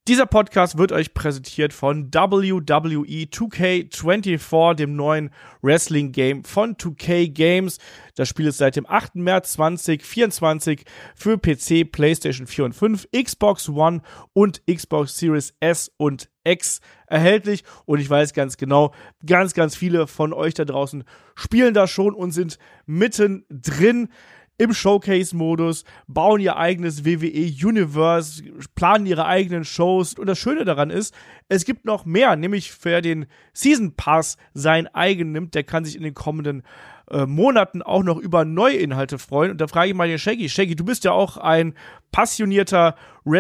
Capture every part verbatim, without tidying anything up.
Dieser Podcast wird euch präsentiert von W W E zwei K vierundzwanzig, dem neuen Wrestling-Game von zwei K Games. Das Spiel ist seit dem achten März zweitausendvierundzwanzig für P C, PlayStation vier und fünf, Xbox One und Xbox Series S und X erhältlich. Und ich weiß ganz genau, ganz, ganz viele von euch da draußen spielen das schon und sind mittendrin im Showcase-Modus, bauen ihr eigenes W W E-Universe, planen ihre eigenen Shows. Und das Schöne daran ist, es gibt noch mehr, nämlich wer den Season Pass sein eigen nimmt, der kann sich in den kommenden äh, Monaten auch noch über neue Inhalte freuen. Und da frage ich mal den Shaggy. Shaggy, du bist ja auch ein passionierter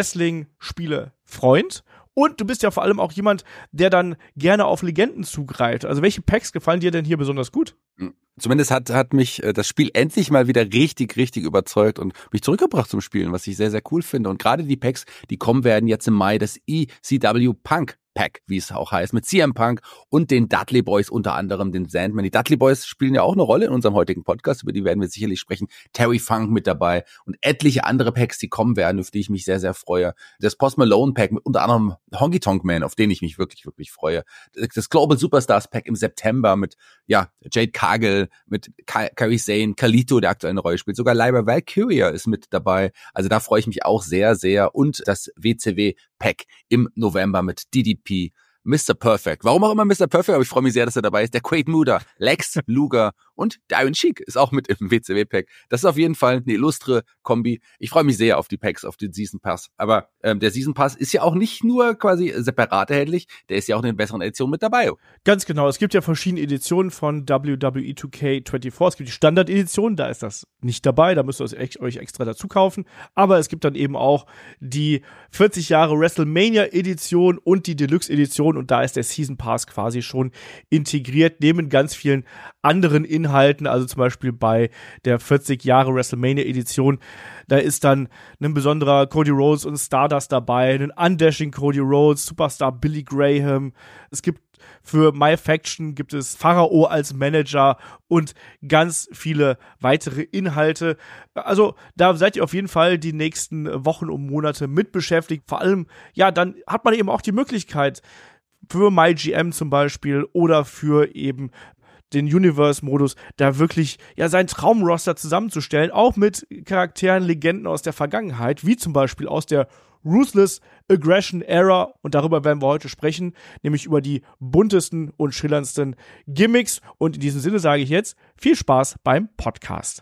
Wrestling-Spiele-Freund. Und du bist ja vor allem auch jemand, der dann gerne auf Legenden zugreift. Also welche Packs gefallen dir denn hier besonders gut? Zumindest hat hat mich das Spiel endlich mal wieder richtig, richtig überzeugt und mich zurückgebracht zum Spielen, was ich sehr, sehr cool finde. Und gerade die Packs, die kommen werden jetzt im Mai, das E C W Punk Pack, wie es auch heißt, mit C M Punk und den Dudley Boys, unter anderem den Sandman. Die Dudley Boys spielen ja auch eine Rolle in unserem heutigen Podcast, über die werden wir sicherlich sprechen. Terry Funk mit dabei und etliche andere Packs, die kommen werden, auf die ich mich sehr, sehr freue. Das Post Malone Pack mit unter anderem Honky Tonk Man, auf den ich mich wirklich, wirklich freue. Das Global Superstars Pack im September mit, ja, Jade Cargill, mit Ka- Kairi Sane, Kalito, der aktuell eine Rolle spielt. Sogar Lyra Valkyria ist mit dabei. Also da freue ich mich auch sehr, sehr. Und das W C W Pack im November mit D D P, Mister Perfect. Warum auch immer Mister Perfect, aber ich freue mich sehr, dass er dabei ist. Der Quaid Muda, Lex Luger und der Iron Sheik ist auch mit im W C W-Pack. Das ist auf jeden Fall eine illustre Kombi. Ich freue mich sehr auf die Packs, auf den Season Pass. Aber ähm, der Season Pass ist ja auch nicht nur quasi separat erhältlich, der ist ja auch in den besseren Editionen mit dabei. Ganz genau, es gibt ja verschiedene Editionen von W W E zwei K vierundzwanzig. Es gibt die Standard-Edition, da ist das nicht dabei, da müsst ihr es euch extra dazu kaufen. Aber es gibt dann eben auch die vierzig Jahre WrestleMania-Edition und die Deluxe-Edition und da ist der Season Pass quasi schon integriert, neben ganz vielen anderen Inhalten, also zum Beispiel bei der vierzig Jahre WrestleMania-Edition, da ist dann ein besonderer Cody Rhodes und Stardust dabei, ein Undashing Cody Rhodes, Superstar Billy Graham, es gibt für My Faction gibt es Pharao als Manager und ganz viele weitere Inhalte. Also da seid ihr auf jeden Fall die nächsten Wochen und Monate mit beschäftigt. Vor allem, ja, dann hat man eben auch die Möglichkeit für MyGM zum Beispiel oder für eben den Universe-Modus, da wirklich ja sein Traumroster zusammenzustellen, auch mit Charakteren, Legenden aus der Vergangenheit, wie zum Beispiel aus der Ruthless Aggression Era, und darüber werden wir heute sprechen, nämlich über die buntesten und schillerndsten Gimmicks. Und in diesem Sinne sage ich jetzt viel Spaß beim Podcast.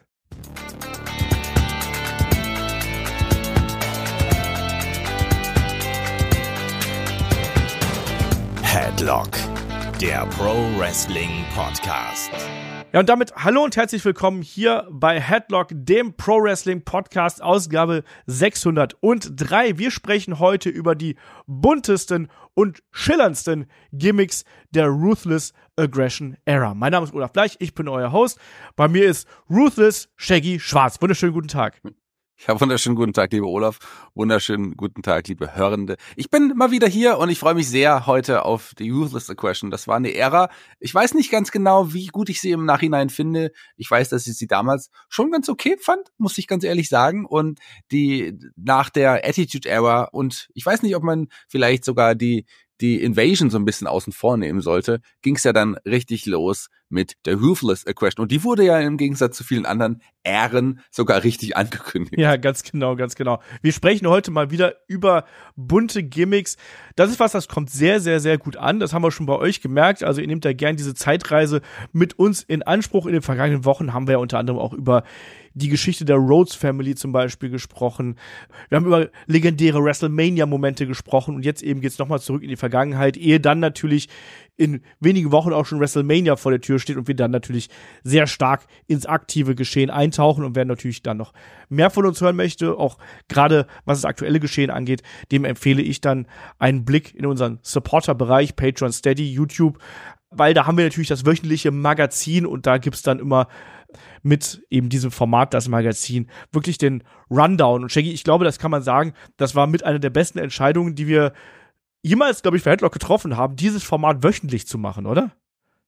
Headlock, der Pro Wrestling Podcast. Ja, und damit hallo und herzlich willkommen hier bei Headlock, dem Pro Wrestling Podcast, Ausgabe sechshundertdrei. Wir sprechen heute über die buntesten und schillerndsten Gimmicks der Ruthless Aggression Era. Mein Name ist Olaf Bleich, ich bin euer Host. Bei mir ist Ruthless Shaggy Schwarz. Wunderschönen guten Tag. Ja, wunderschönen guten Tag, liebe Olaf. Wunderschönen guten Tag, liebe Hörende. Ich bin mal wieder hier und ich freue mich sehr heute auf die Ruthless Aggression. Das war eine Ära. Ich weiß nicht ganz genau, wie gut ich sie im Nachhinein finde. Ich weiß, dass ich sie damals schon ganz okay fand, muss ich ganz ehrlich sagen. Und die nach der Attitude Era und ich weiß nicht, ob man vielleicht sogar die die Invasion so ein bisschen außen vor nehmen sollte, ging es ja dann richtig los mit der Ruthless Aggression. Und die wurde ja im Gegensatz zu vielen anderen Ähren sogar richtig angekündigt. Ja, ganz genau, ganz genau. Wir sprechen heute mal wieder über bunte Gimmicks. Das ist was, das kommt sehr, sehr, sehr gut an. Das haben wir schon bei euch gemerkt. Also ihr nehmt da gern diese Zeitreise mit uns in Anspruch. In den vergangenen Wochen haben wir ja unter anderem auch über die Geschichte der Rhodes Family zum Beispiel gesprochen. Wir haben über legendäre WrestleMania-Momente gesprochen und jetzt eben geht's nochmal zurück in die Vergangenheit, ehe dann natürlich in wenigen Wochen auch schon WrestleMania vor der Tür steht und wir dann natürlich sehr stark ins aktive Geschehen eintauchen. Und wer natürlich dann noch mehr von uns hören möchte, auch gerade was das aktuelle Geschehen angeht, dem empfehle ich dann einen Blick in unseren Supporter-Bereich, Patreon, Steady, YouTube, weil da haben wir natürlich das wöchentliche Magazin und da gibt's dann immer mit eben diesem Format, das Magazin, wirklich den Rundown. Und Shaggy, ich glaube, das kann man sagen, das war mit einer der besten Entscheidungen, die wir jemals, glaube ich, für Headlock getroffen haben, dieses Format wöchentlich zu machen, oder?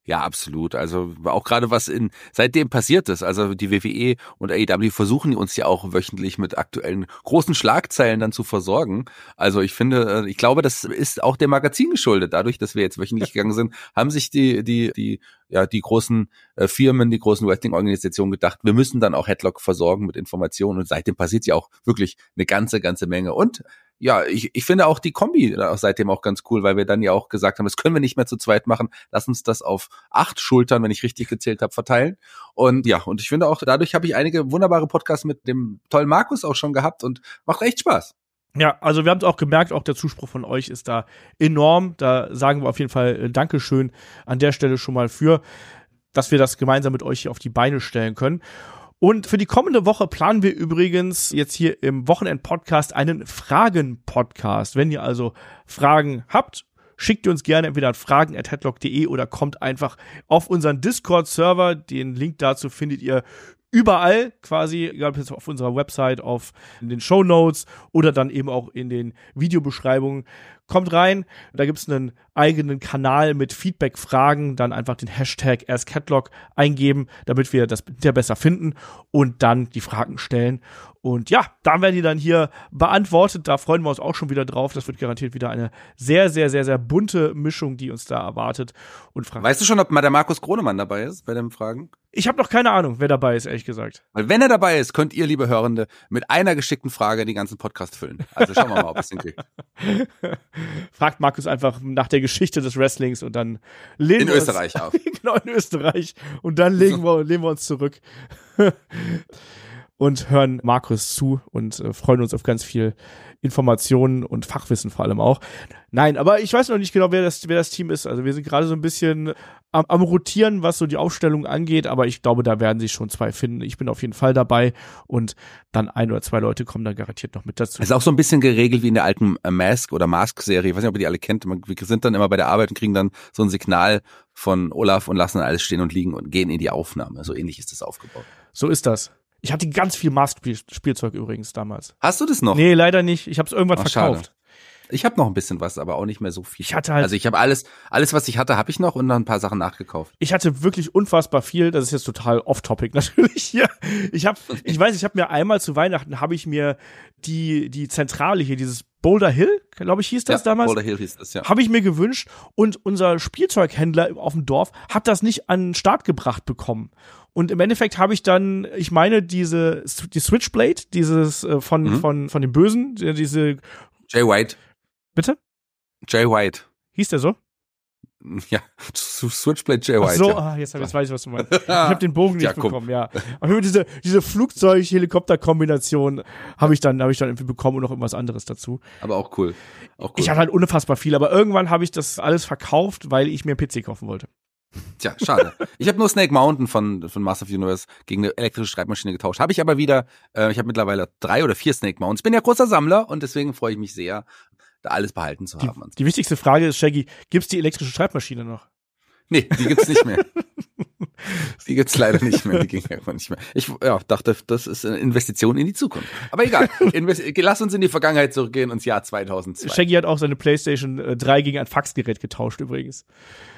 Ja, absolut. Also auch gerade was in seitdem passiert ist. Also die W W E und A E W versuchen uns ja auch wöchentlich mit aktuellen großen Schlagzeilen dann zu versorgen. Also ich finde, ich glaube, das ist auch dem Magazin geschuldet. Dadurch, dass wir jetzt wöchentlich gegangen sind, haben sich die die die ja die großen äh, Firmen, die großen Wrestling-Organisationen gedacht, wir müssen dann auch Headlock versorgen mit Informationen. Und seitdem passiert ja auch wirklich eine ganze ganze Menge. Und ja, ich, ich finde auch die Kombi seitdem auch ganz cool, weil wir dann ja auch gesagt haben, das können wir nicht mehr zu zweit machen. Lass uns das auf acht Schultern, wenn ich richtig gezählt habe, verteilen. Und ja, und ich finde auch, dadurch habe ich einige wunderbare Podcasts mit dem tollen Markus auch schon gehabt und macht echt Spaß. Ja, also wir haben es auch gemerkt, auch der Zuspruch von euch ist da enorm. Da sagen wir auf jeden Fall äh, Dankeschön an der Stelle schon mal für, dass wir das gemeinsam mit euch hier auf die Beine stellen können. Und für die kommende Woche planen wir übrigens jetzt hier im Wochenend-Podcast einen Fragen-Podcast. Wenn ihr also Fragen habt, schickt ihr uns gerne entweder an fragen at headlock punkt de oder kommt einfach auf unseren Discord-Server. Den Link dazu findet ihr überall quasi, egal ob jetzt auf unserer Website, auf in den Shownotes oder dann eben auch in den Videobeschreibungen. Kommt rein, da gibt's einen eigenen Kanal mit Feedback-Fragen, dann einfach den Hashtag AskHeadlock eingeben, damit wir das hinterher besser finden und dann die Fragen stellen. Und ja, da werden die dann hier beantwortet, da freuen wir uns auch schon wieder drauf. Das wird garantiert wieder eine sehr, sehr, sehr, sehr bunte Mischung, die uns da erwartet. Und Fragen. Weißt du schon, ob mal der Markus Kronemann dabei ist bei den Fragen? Ich habe noch keine Ahnung, wer dabei ist, ehrlich gesagt. Weil wenn er dabei ist, könnt ihr, liebe Hörende, mit einer geschickten Frage den ganzen Podcast füllen. Also schauen wir mal, ob es hinkriegt. Fragt Markus einfach nach der Geschichte des Wrestlings und dann lehnen in wir Österreich uns, auch. Genau, in Österreich. Und dann legen wir, lehnen wir uns zurück und hören Markus zu und äh, freuen uns auf ganz viel Informationen und Fachwissen vor allem auch. Nein, aber ich weiß noch nicht genau, wer das, wer das Team ist. Also wir sind gerade so ein bisschen am, am Rotieren, was so die Aufstellung angeht, aber ich glaube, da werden sich schon zwei finden. Ich bin auf jeden Fall dabei und dann ein oder zwei Leute kommen da garantiert noch mit dazu. Es ist auch so ein bisschen geregelt wie in der alten Mask oder Mask-Serie. Ich weiß nicht, ob ihr die alle kennt. Wir sind dann immer bei der Arbeit und kriegen dann so ein Signal von Olaf und lassen alles stehen und liegen und gehen in die Aufnahme. So ähnlich ist das aufgebaut. So ist das. Ich hatte ganz viel Mask-Spielzeug übrigens damals. Hast du das noch? Nee, leider nicht. Ich habe es irgendwann Ach, verkauft. Schade. Ich habe noch ein bisschen was, aber auch nicht mehr so viel. Ich hatte halt, also ich habe alles, alles was ich hatte, habe ich noch und dann ein paar Sachen nachgekauft. Ich hatte wirklich unfassbar viel. Das ist jetzt total off-topic natürlich hier. Ich habe, ich weiß, ich habe mir einmal zu Weihnachten habe ich mir die die Zentrale hier, dieses Boulder Hill, glaube ich, hieß das ja, damals. Boulder Hill hieß das, ja. Habe ich mir gewünscht und unser Spielzeughändler auf dem Dorf hat das nicht an den Start gebracht bekommen. Und im Endeffekt habe ich dann, ich meine, diese die Switchblade, dieses äh, von mhm. von von dem Bösen, diese Jay White. Bitte? Jay White. Hieß der so? Ja, Switchblade Jay White. Ach so, ja. ah, jetzt, jetzt weiß ich, was du meinst. Ich habe den Bogen nicht ja, bekommen, ja. Aber diese diese Flugzeug-Helikopter-Kombination habe ich dann habe ich dann irgendwie bekommen und noch irgendwas anderes dazu. Aber auch cool. Auch cool. Ich hatte halt unfassbar viel, aber irgendwann habe ich das alles verkauft, weil ich mir einen P C kaufen wollte. Tja, schade. Ich habe nur Snake Mountain von von Master of the Universe gegen eine elektrische Schreibmaschine getauscht. Habe ich aber wieder, äh, ich habe mittlerweile drei oder vier Snake Mountains. Bin ja großer Sammler und deswegen freue ich mich sehr, da alles behalten zu haben. Die, die wichtigste Frage ist, Shaggy, gibt's die elektrische Schreibmaschine noch? Nee, die gibt's nicht mehr. Die gibt's leider nicht mehr. Die ging irgendwann nicht mehr. Ich ja, dachte, das ist eine Investition in die Zukunft. Aber egal. Invest- Lass uns in die Vergangenheit zurückgehen, ins Jahr zweitausendzwei. Shaggy hat auch seine PlayStation drei gegen ein Faxgerät getauscht übrigens.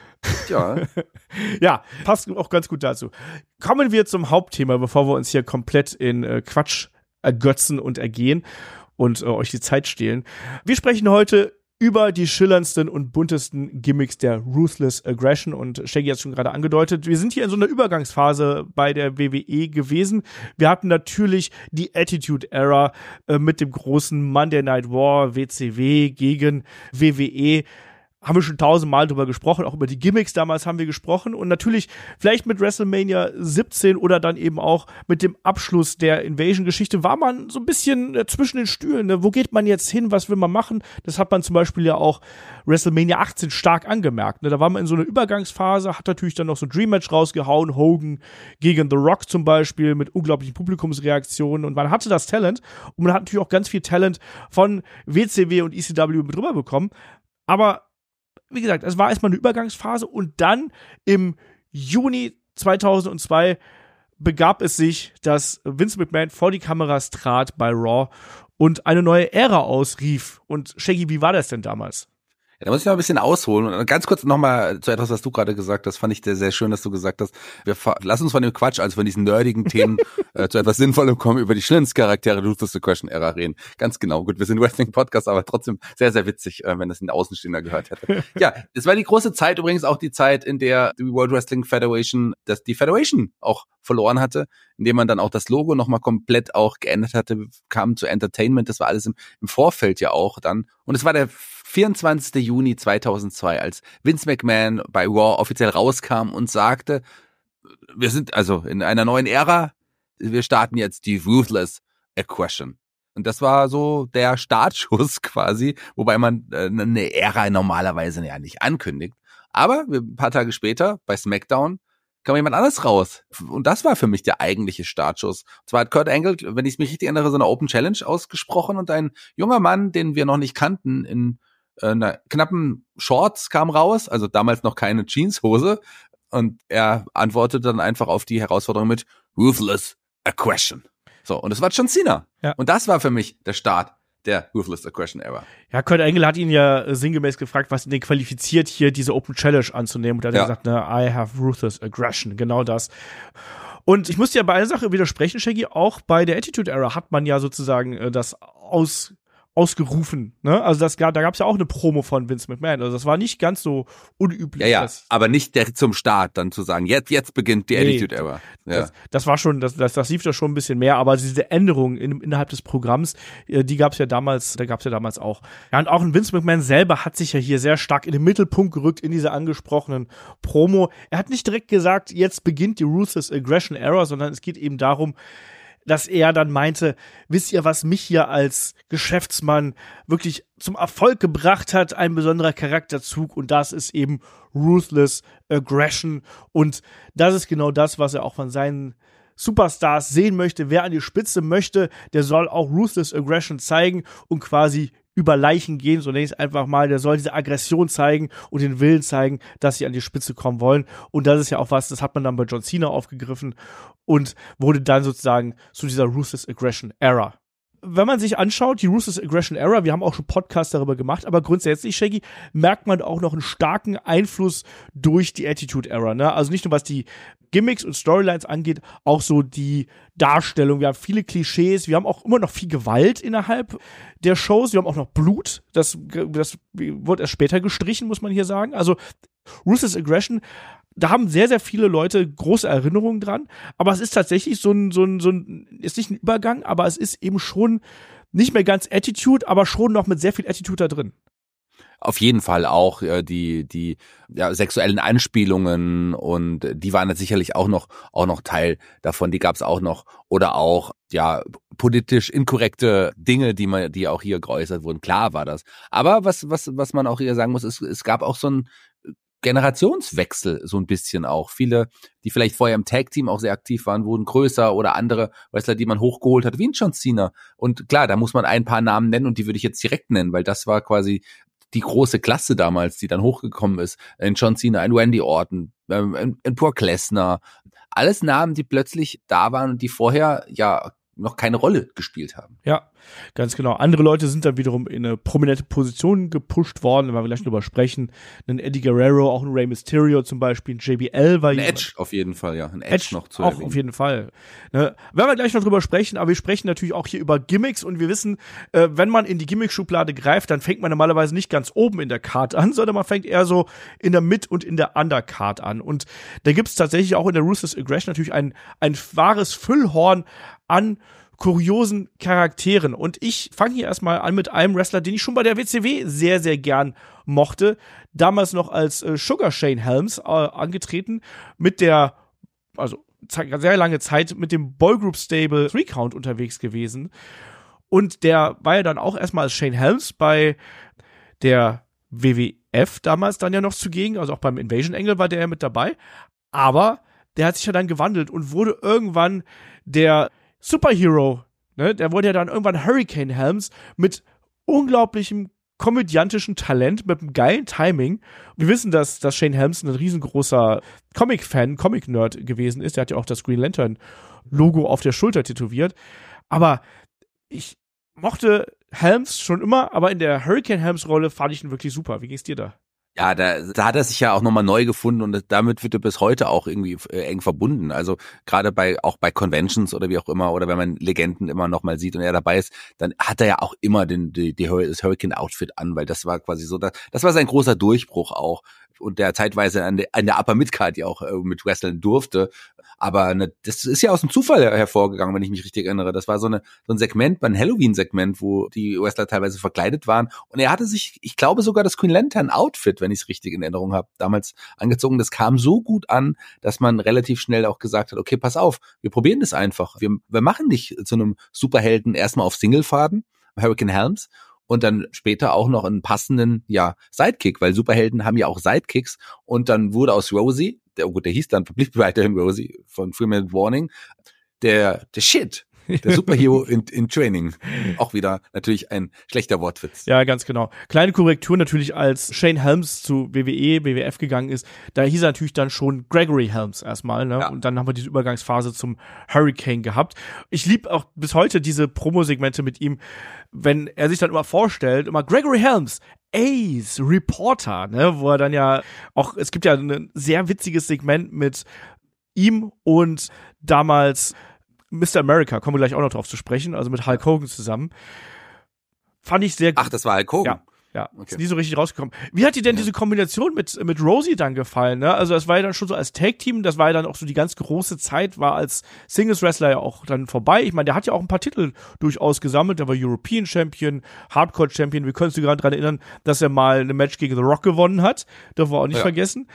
Ja. Ja, passt auch ganz gut dazu. Kommen wir zum Hauptthema, bevor wir uns hier komplett in äh, Quatsch ergötzen und ergehen und äh, euch die Zeit stehlen. Wir sprechen heute über die schillerndsten und buntesten Gimmicks der Ruthless Aggression und Shaggy hat es schon gerade angedeutet. Wir sind hier in so einer Übergangsphase bei der W W E gewesen. Wir hatten natürlich die Attitude Era äh, mit dem großen Monday Night War, W C W gegen W W E. Haben wir schon tausendmal drüber gesprochen, auch über die Gimmicks damals haben wir gesprochen und natürlich vielleicht mit WrestleMania siebzehn oder dann eben auch mit dem Abschluss der Invasion-Geschichte war man so ein bisschen äh, zwischen den Stühlen. Ne? Wo geht man jetzt hin? Was will man machen? Das hat man zum Beispiel ja auch WrestleMania achtzehn stark angemerkt. Ne? Da war man in so einer Übergangsphase, hat natürlich dann noch so ein Dream-Match rausgehauen, Hogan gegen The Rock zum Beispiel mit unglaublichen Publikumsreaktionen und man hatte das Talent und man hat natürlich auch ganz viel Talent von W C W und E C W mit rüber bekommen. Aber wie gesagt, es war erstmal eine Übergangsphase und dann im Juni zweitausendzwei begab es sich, dass Vince McMahon vor die Kameras trat bei Raw und eine neue Ära ausrief. Und Shaggy, wie war das denn damals? Ja, da muss ich noch ein bisschen ausholen. Und ganz kurz nochmal zu etwas, was du gerade gesagt hast, fand ich sehr, sehr schön, dass du gesagt hast, wir lass uns von dem Quatsch, also von diesen nerdigen Themen äh, zu etwas Sinnvollem kommen, über die schlimmsten Charaktere Ruthless Aggression Era reden. Ganz genau. Gut, wir sind Wrestling-Podcast, aber trotzdem sehr, sehr witzig, äh, wenn das ein Außenstehender gehört hätte. Ja, es war die große Zeit, übrigens auch die Zeit, in der die World Wrestling Federation, dass die Federation auch verloren hatte, indem man dann auch das Logo nochmal komplett auch geändert hatte, kam zu Entertainment, das war alles im, im Vorfeld ja auch dann. Und es war der vierundzwanzigster Juni zweitausendzwei, als Vince McMahon bei Raw offiziell rauskam und sagte, wir sind also in einer neuen Ära, wir starten jetzt die Ruthless Aggression. Und das war so der Startschuss quasi, wobei man äh, eine Ära normalerweise ja nicht ankündigt. Aber ein paar Tage später bei SmackDown kam jemand anderes raus. Und das war für mich der eigentliche Startschuss. Und zwar hat Kurt Angle, wenn ich mich richtig erinnere, so eine Open Challenge ausgesprochen und ein junger Mann, den wir noch nicht kannten, in äh, einer knappen Shorts kam raus, also damals noch keine Jeanshose. Und er antwortete dann einfach auf die Herausforderung mit Ruthless Aggression. So, und es war John Cena. Ja. Und das war für mich der Start der Ruthless Aggression Era. Ja, Kurt Angle hat ihn ja äh, sinngemäß gefragt, was ihn denn qualifiziert, hier diese Open Challenge anzunehmen. Und er hat ja gesagt, ne, I have Ruthless Aggression, genau das. Und ich muss dir bei einer Sache widersprechen, Shaggy, auch bei der Attitude Era hat man ja sozusagen äh, das aus ausgerufen, ne? Also das gab, da gab's ja auch eine Promo von Vince McMahon. Also das war nicht ganz so unüblich. Ja, ja, aber nicht der zum Start dann zu sagen, jetzt, jetzt beginnt die nee, Attitude Era. Ja. Das, das war schon, das, das, das lief da schon ein bisschen mehr, aber diese Änderungen in, innerhalb des Programms, die gab's ja damals, da gab's ja damals auch. Ja, und auch ein Vince McMahon selber hat sich ja hier sehr stark in den Mittelpunkt gerückt in dieser angesprochenen Promo. Er hat nicht direkt gesagt, jetzt beginnt die Ruthless Aggression Era, sondern es geht eben darum, dass er dann meinte, wisst ihr, was mich hier als Geschäftsmann wirklich zum Erfolg gebracht hat, ein besonderer Charakterzug, und das ist eben Ruthless Aggression, und das ist genau das, was er auch von seinen Superstars sehen möchte. Wer an die Spitze möchte, der soll auch Ruthless Aggression zeigen und quasi über Leichen gehen, so nenne ich es einfach mal, der soll diese Aggression zeigen und den Willen zeigen, dass sie an die Spitze kommen wollen. Und das ist ja auch was, das hat man dann bei John Cena aufgegriffen und wurde dann sozusagen zu dieser Ruthless Aggression Era. Wenn man sich anschaut, die Ruthless Aggression Era, wir haben auch schon Podcasts darüber gemacht, aber grundsätzlich, Shaggy, merkt man auch noch einen starken Einfluss durch die Attitude Era, ne? Also nicht nur was die Gimmicks und Storylines angeht, auch so die Darstellung. Wir haben viele Klischees, wir haben auch immer noch viel Gewalt innerhalb der Shows, wir haben auch noch Blut, das, das wird erst später gestrichen, muss man hier sagen. Also Ruthless Aggression, da haben sehr, sehr viele Leute große Erinnerungen dran, aber es ist tatsächlich so ein, so ein, so ein, ist nicht ein Übergang, aber es ist eben schon nicht mehr ganz Attitude, aber schon noch mit sehr viel Attitude da drin. Auf jeden Fall auch äh, die die ja, sexuellen Anspielungen, und die waren sicherlich auch noch auch noch Teil davon. Die gab es auch noch, oder auch ja politisch inkorrekte Dinge, die man die auch hier geäußert wurden. Klar war das. Aber was was was man auch hier sagen muss, ist, es gab auch so ein Generationswechsel so ein bisschen auch. Viele, die vielleicht vorher im Tag-Team auch sehr aktiv waren, wurden größer, oder andere Wrestler, die man hochgeholt hat, wie ein John Cena. Und klar, da muss man ein paar Namen nennen, und die würde ich jetzt direkt nennen, weil das war quasi die große Klasse damals, die dann hochgekommen ist. Ein John Cena, ein Randy Orton, ein, ein Brock Lesnar. Alles Namen, die plötzlich da waren und die vorher ja noch keine Rolle gespielt haben. Ja, ganz genau. Andere Leute sind dann wiederum in eine prominente Position gepusht worden, wenn wir gleich drüber sprechen. Ein Eddie Guerrero, auch ein Rey Mysterio zum Beispiel, ein J B L war ein jemand. Edge auf jeden Fall, ja. Ein Edge, Edge noch zu auch erwähnen. Auf jeden Fall. Ne, werden wir gleich noch drüber sprechen, aber wir sprechen natürlich auch hier über Gimmicks, und wir wissen, äh, wenn man in die Gimmick-Schublade greift, dann fängt man normalerweise nicht ganz oben in der Card an, sondern man fängt eher so in der Mid- und in der Undercard an. Und da gibt es tatsächlich auch in der Ruthless Aggression natürlich ein, ein wahres Füllhorn an kuriosen Charakteren. Und ich fange hier erstmal an mit einem Wrestler, den ich schon bei der W C W sehr, sehr gern mochte. Damals noch als äh, Sugar Shane Helms äh, angetreten, mit der, also sehr lange Zeit mit dem Boygroup Stable Three Count unterwegs gewesen. Und der war ja dann auch erstmal als Shane Helms bei der W W F damals dann ja noch zugegen, also auch beim Invasion Angle war der ja mit dabei. Aber der hat sich ja dann gewandelt und wurde irgendwann der Superhero, ne, der wurde ja dann irgendwann Hurricane Helms mit unglaublichem komödiantischen Talent, mit einem geilen Timing. Wir wissen, dass, dass Shane Helms ein riesengroßer Comic-Fan, Comic-Nerd gewesen ist. Der hat ja auch das Green Lantern-Logo auf der Schulter tätowiert. Aber ich mochte Helms schon immer, aber in der Hurricane Helms-Rolle fand ich ihn wirklich super. Wie ging's dir da? Ja, da, da hat er sich ja auch nochmal neu gefunden und damit wird er bis heute auch irgendwie äh, eng verbunden. Also gerade bei auch bei Conventions oder wie auch immer oder wenn man Legenden immer noch mal sieht und er dabei ist, dann hat er ja auch immer den die, die das Hurricane-Outfit an, weil das war quasi so, das, das war sein großer Durchbruch auch und der zeitweise an der, an der Upper Midcard ja auch äh, mit wresteln durfte. Aber ne, das ist ja aus dem Zufall hervorgegangen, wenn ich mich richtig erinnere. Das war so, eine, so ein Segment, ein Halloween-Segment, wo die Wrestler teilweise verkleidet waren. Und er hatte sich, ich glaube sogar das Green Lantern-Outfit, wenn ich es richtig in Erinnerung habe, damals angezogen. Das kam so gut an, dass man relativ schnell auch gesagt hat, okay, pass auf, wir probieren das einfach. Wir, wir machen dich zu einem Superhelden erstmal auf Single-Faden, Hurricane Helms. Und dann später auch noch einen passenden, ja, Sidekick, weil Superhelden haben ja auch Sidekicks. Und dann wurde aus Rosie, der, oh gut, der hieß dann, blieb weiterhin Rosie von Three-Minute Warning, der, der Shit. Der Superhero in, in Training. Auch wieder natürlich ein schlechter Wortwitz. Ja, ganz genau. Kleine Korrektur natürlich, als Shane Helms zu W W E, W W F gegangen ist, da hieß er natürlich dann schon Gregory Helms erstmal, ne? Ja. Und dann haben wir diese Übergangsphase zum Hurricane gehabt. Ich liebe auch bis heute diese Promo-Segmente mit ihm, wenn er sich dann immer vorstellt, immer Gregory Helms, Ace, Reporter, ne? Wo er dann ja auch, es gibt ja ein sehr witziges Segment mit ihm und damals Mister America, kommen wir gleich auch noch drauf zu sprechen, also mit Hulk Hogan zusammen. Fand ich sehr gut. Ach, das war Hulk Hogan? Ja, ja, okay. Ist nie so richtig rausgekommen. Wie hat dir denn ja. diese Kombination mit mit Rosie dann gefallen? Ne? Also das war ja dann schon so als Tag-Team, das war ja dann auch so die ganz große Zeit, war als Singles-Wrestler ja auch dann vorbei. Ich meine, der hat ja auch ein paar Titel durchaus gesammelt, der war European Champion, Hardcore Champion, wir können uns gerade daran erinnern, dass er mal eine Match gegen The Rock gewonnen hat, dürfen wir auch nicht ja. vergessen.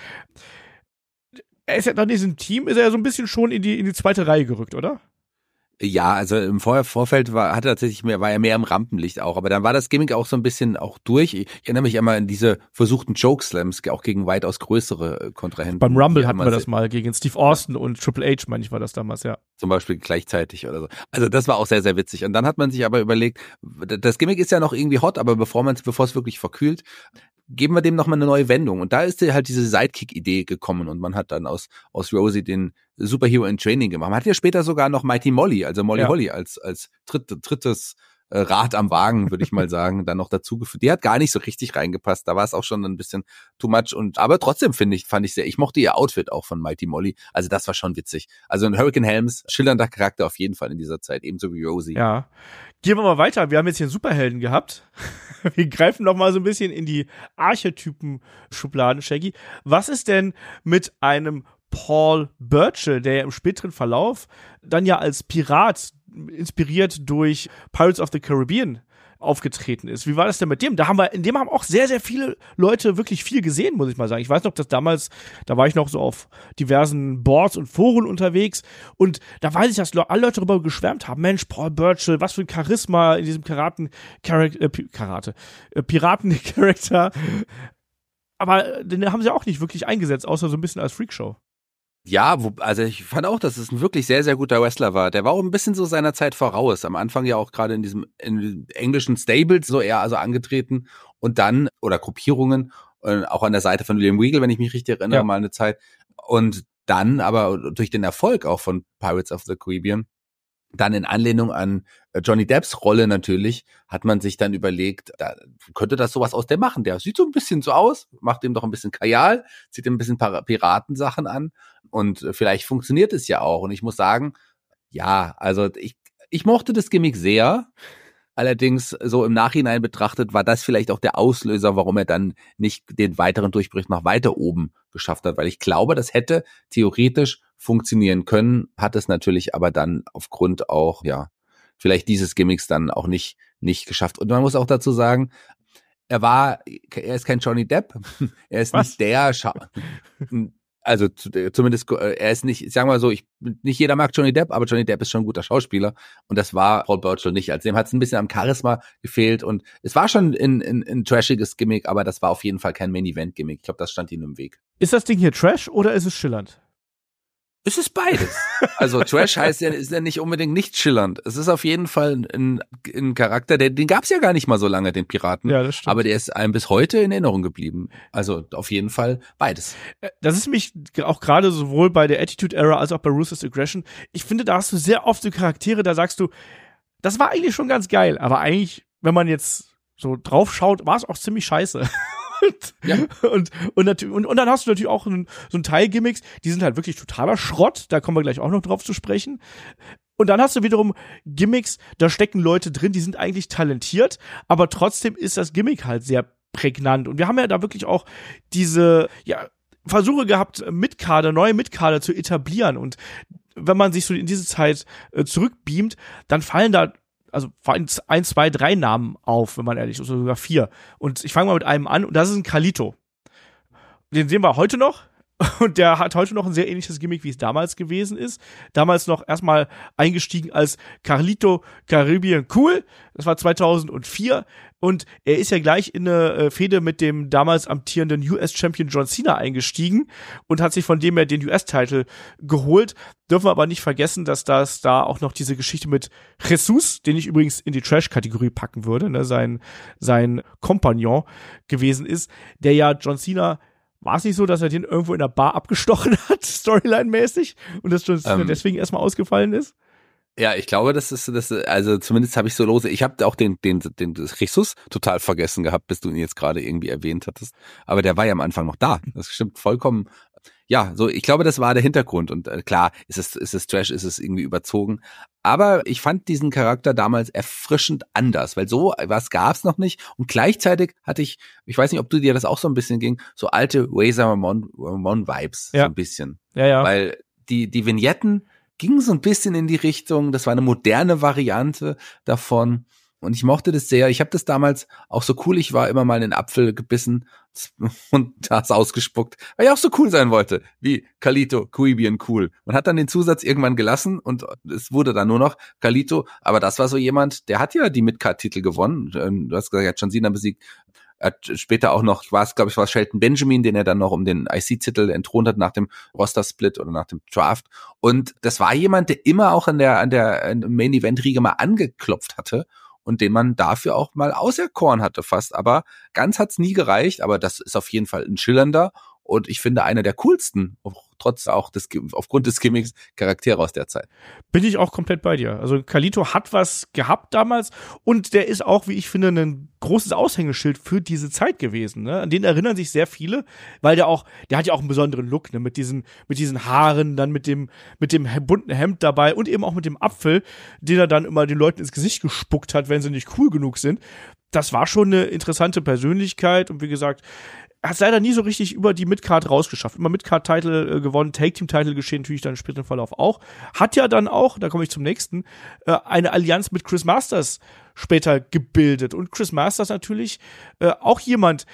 Er ist ja nach diesem Team, ist er ja so ein bisschen schon in die in die zweite Reihe gerückt, oder? Ja, also im Vor- Vorfeld war, hat er tatsächlich mehr, war er mehr im Rampenlicht auch, aber dann war das Gimmick auch so ein bisschen auch durch. Ich erinnere mich immer an diese versuchten Chokeslams, auch gegen weitaus größere Kontrahenten. Beim Rumble hatten wir das mal gegen Steve Austin und Triple H, meine ich, war das damals, ja. Zum Beispiel gleichzeitig oder so. Also das war auch sehr, sehr witzig. Und dann hat man sich aber überlegt, das Gimmick ist ja noch irgendwie hot, aber bevor man es, bevor es wirklich verkühlt, geben wir dem nochmal eine neue Wendung. Und da ist halt diese Sidekick-Idee gekommen und man hat dann aus, aus Rosie den Superhero in Training gemacht. Man hat ja später sogar noch Mighty Molly, also Molly ja. Holly als, als dritt, drittes äh, Rad am Wagen, würde ich mal sagen, dann noch dazu geführt. Die hat gar nicht so richtig reingepasst. Da war es auch schon ein bisschen too much. Und aber trotzdem finde ich, fand ich sehr, ich mochte ihr Outfit auch von Mighty Molly. Also das war schon witzig. Also ein Hurricane Helms, schillernder Charakter auf jeden Fall in dieser Zeit, ebenso wie Rosie. Ja. Gehen wir mal weiter. Wir haben jetzt hier einen Superhelden gehabt. Wir greifen noch mal so ein bisschen in die Archetypen-Schubladen, Shaggy. Was ist denn mit einem Paul Burchill, der ja im späteren Verlauf dann ja als Pirat, inspiriert durch Pirates of the Caribbean, aufgetreten ist? Wie war das denn mit dem? Da haben wir, in dem haben auch sehr, sehr viele Leute wirklich viel gesehen, muss ich mal sagen. Ich weiß noch, dass damals, da war ich noch so auf diversen Boards und Foren unterwegs und da weiß ich, dass alle Leute darüber geschwärmt haben. Mensch, Paul Burchill, was für ein Charisma in diesem Karaten, Karate, äh, Karate, äh, Piraten-Charakter. Aber den haben sie auch nicht wirklich eingesetzt, außer so ein bisschen als Freakshow. Ja, wo, also ich fand auch, dass es ein wirklich sehr, sehr guter Wrestler war. Der war auch ein bisschen so seiner Zeit voraus. Am Anfang ja auch gerade in diesem in englischen Stables so eher also angetreten und dann, oder Gruppierungen, äh, auch an der Seite von William Regal, wenn ich mich richtig erinnere, ja. mal eine Zeit. Und dann aber durch den Erfolg auch von Pirates of the Caribbean, dann in Anlehnung an Johnny Depps Rolle natürlich, hat man sich dann überlegt, da könnte das sowas aus dem machen. Der sieht so ein bisschen so aus, macht ihm doch ein bisschen Kajal, zieht ihm ein bisschen Piratensachen an und vielleicht funktioniert es ja auch. Und ich muss sagen, ja, also ich, ich mochte das Gimmick sehr. Allerdings, so im Nachhinein betrachtet, war das vielleicht auch der Auslöser, warum er dann nicht den weiteren Durchbruch nach weiter oben geschafft hat. Weil ich glaube, das hätte theoretisch funktionieren können, hat es natürlich aber dann aufgrund auch, ja, vielleicht dieses Gimmicks dann auch nicht, nicht geschafft. Und man muss auch dazu sagen, er war, er ist kein Johnny Depp, er ist Was? nicht der Scha- Also zumindest, er ist nicht, sagen wir mal so, ich, nicht jeder mag Johnny Depp, aber Johnny Depp ist schon ein guter Schauspieler und das war Paul Burchill nicht. Also dem hat es ein bisschen am Charisma gefehlt und es war schon ein, ein, ein trashiges Gimmick, aber das war auf jeden Fall kein Main-Event-Gimmick. Ich glaube, das stand ihm im Weg. Ist das Ding hier Trash oder ist es schillernd? Es ist beides. Also Trash heißt ja, ist ja nicht unbedingt nicht schillernd. Es ist auf jeden Fall ein, ein Charakter, der, den gab's ja gar nicht mal so lange, den Piraten. Ja, das stimmt. Aber der ist einem bis heute in Erinnerung geblieben. Also auf jeden Fall beides. Das ist mich auch gerade sowohl bei der Attitude Era als auch bei Ruthless Aggression. Ich finde, da hast du sehr oft so Charaktere, da sagst du, das war eigentlich schon ganz geil, aber eigentlich wenn man jetzt so drauf schaut, war es auch ziemlich scheiße. und, ja. und, und, und, und dann hast du natürlich auch ein, so ein Teil Gimmicks, die sind halt wirklich totaler Schrott, da kommen wir gleich auch noch drauf zu sprechen. Und dann hast du wiederum Gimmicks, da stecken Leute drin, die sind eigentlich talentiert, aber trotzdem ist das Gimmick halt sehr prägnant. Und wir haben ja da wirklich auch diese, ja, Versuche gehabt, Mitkader, neue Mitkader zu etablieren. Und wenn man sich so in diese Zeit äh, zurückbeamt, dann fallen da also ein, zwei, drei Namen auf, wenn man ehrlich ist, oder sogar vier. Und ich fange mal mit einem an, und das ist ein Carlito. Den sehen wir heute noch. Und der hat heute noch ein sehr ähnliches Gimmick, wie es damals gewesen ist. Damals noch erstmal eingestiegen als Carlito Caribbean Cool. Das war zweitausendvier. Und er ist ja gleich in eine äh, Fehde mit dem damals amtierenden U S-Champion John Cena eingestiegen und hat sich von dem her den U S-Titel geholt. Dürfen wir aber nicht vergessen, dass das da auch noch diese Geschichte mit Jesus, den ich übrigens in die Trash-Kategorie packen würde, ne, sein, sein Kompagnon gewesen ist, der ja John Cena, war es nicht so, dass er den irgendwo in der Bar abgestochen hat, Storyline-mäßig, und dass John Cena ähm. deswegen erstmal ausgefallen ist? Ja, ich glaube, das ist, das ist, also zumindest habe ich so lose. Ich habe auch den, den, den Jesus total vergessen gehabt, bis du ihn jetzt gerade irgendwie erwähnt hattest. Aber der war ja am Anfang noch da. Das stimmt vollkommen. Ja, so, ich glaube, das war der Hintergrund. Und äh, klar, ist es, ist es Trash, ist es irgendwie überzogen. Aber ich fand diesen Charakter damals erfrischend anders, weil so was gab's noch nicht. Und gleichzeitig hatte ich, ich weiß nicht, ob du dir das auch so ein bisschen ging, so alte Razor Ramon, Ramon Vibes, ja. so ein bisschen. Ja, ja. Weil die, die Vignetten ging so ein bisschen in die Richtung, das war eine moderne Variante davon und ich mochte das sehr. Ich habe das damals auch so cool, ich war immer mal in den Apfel gebissen und das ausgespuckt, weil ich auch so cool sein wollte, wie Carlito Caribbean Cool. Man hat dann den Zusatz irgendwann gelassen und es wurde dann nur noch Carlito, aber das war so jemand, der hat ja die Midcard-Titel gewonnen. Du hast gesagt, er hat John Cena besiegt. Er hat später auch noch, war es, glaube ich, war Shelton Benjamin, den er dann noch um den I C-Titel entthront hat nach dem Roster-Split oder nach dem Draft. Und das war jemand, der immer auch an der, an der Main-Event-Riege mal angeklopft hatte und den man dafür auch mal auserkoren hatte fast. Aber ganz hat's nie gereicht, aber das ist auf jeden Fall ein schillernder und ich finde einer der coolsten, trotz auch des, aufgrund des Gimmicks, Charaktere aus der Zeit. Bin ich auch komplett bei dir. Also Carlito hat was gehabt damals und der ist auch, wie ich finde, ein großes Aushängeschild für diese Zeit gewesen. Ne? An den erinnern sich sehr viele, weil der auch, der hat ja auch einen besonderen Look, ne? Mit diesen, mit diesen Haaren, dann mit dem, mit dem bunten Hemd dabei und eben auch mit dem Apfel, den er dann immer den Leuten ins Gesicht gespuckt hat, wenn sie nicht cool genug sind. Das war schon eine interessante Persönlichkeit und wie gesagt, er hat es leider nie so richtig über die Midcard rausgeschafft. Immer Midcard-Title äh, gewonnen, Take-Team-Title geschehen natürlich dann im späteren Verlauf auch. Hat ja dann auch, da komme ich zum nächsten, äh, eine Allianz mit Chris Masters später gebildet. Und Chris Masters natürlich äh, auch jemand,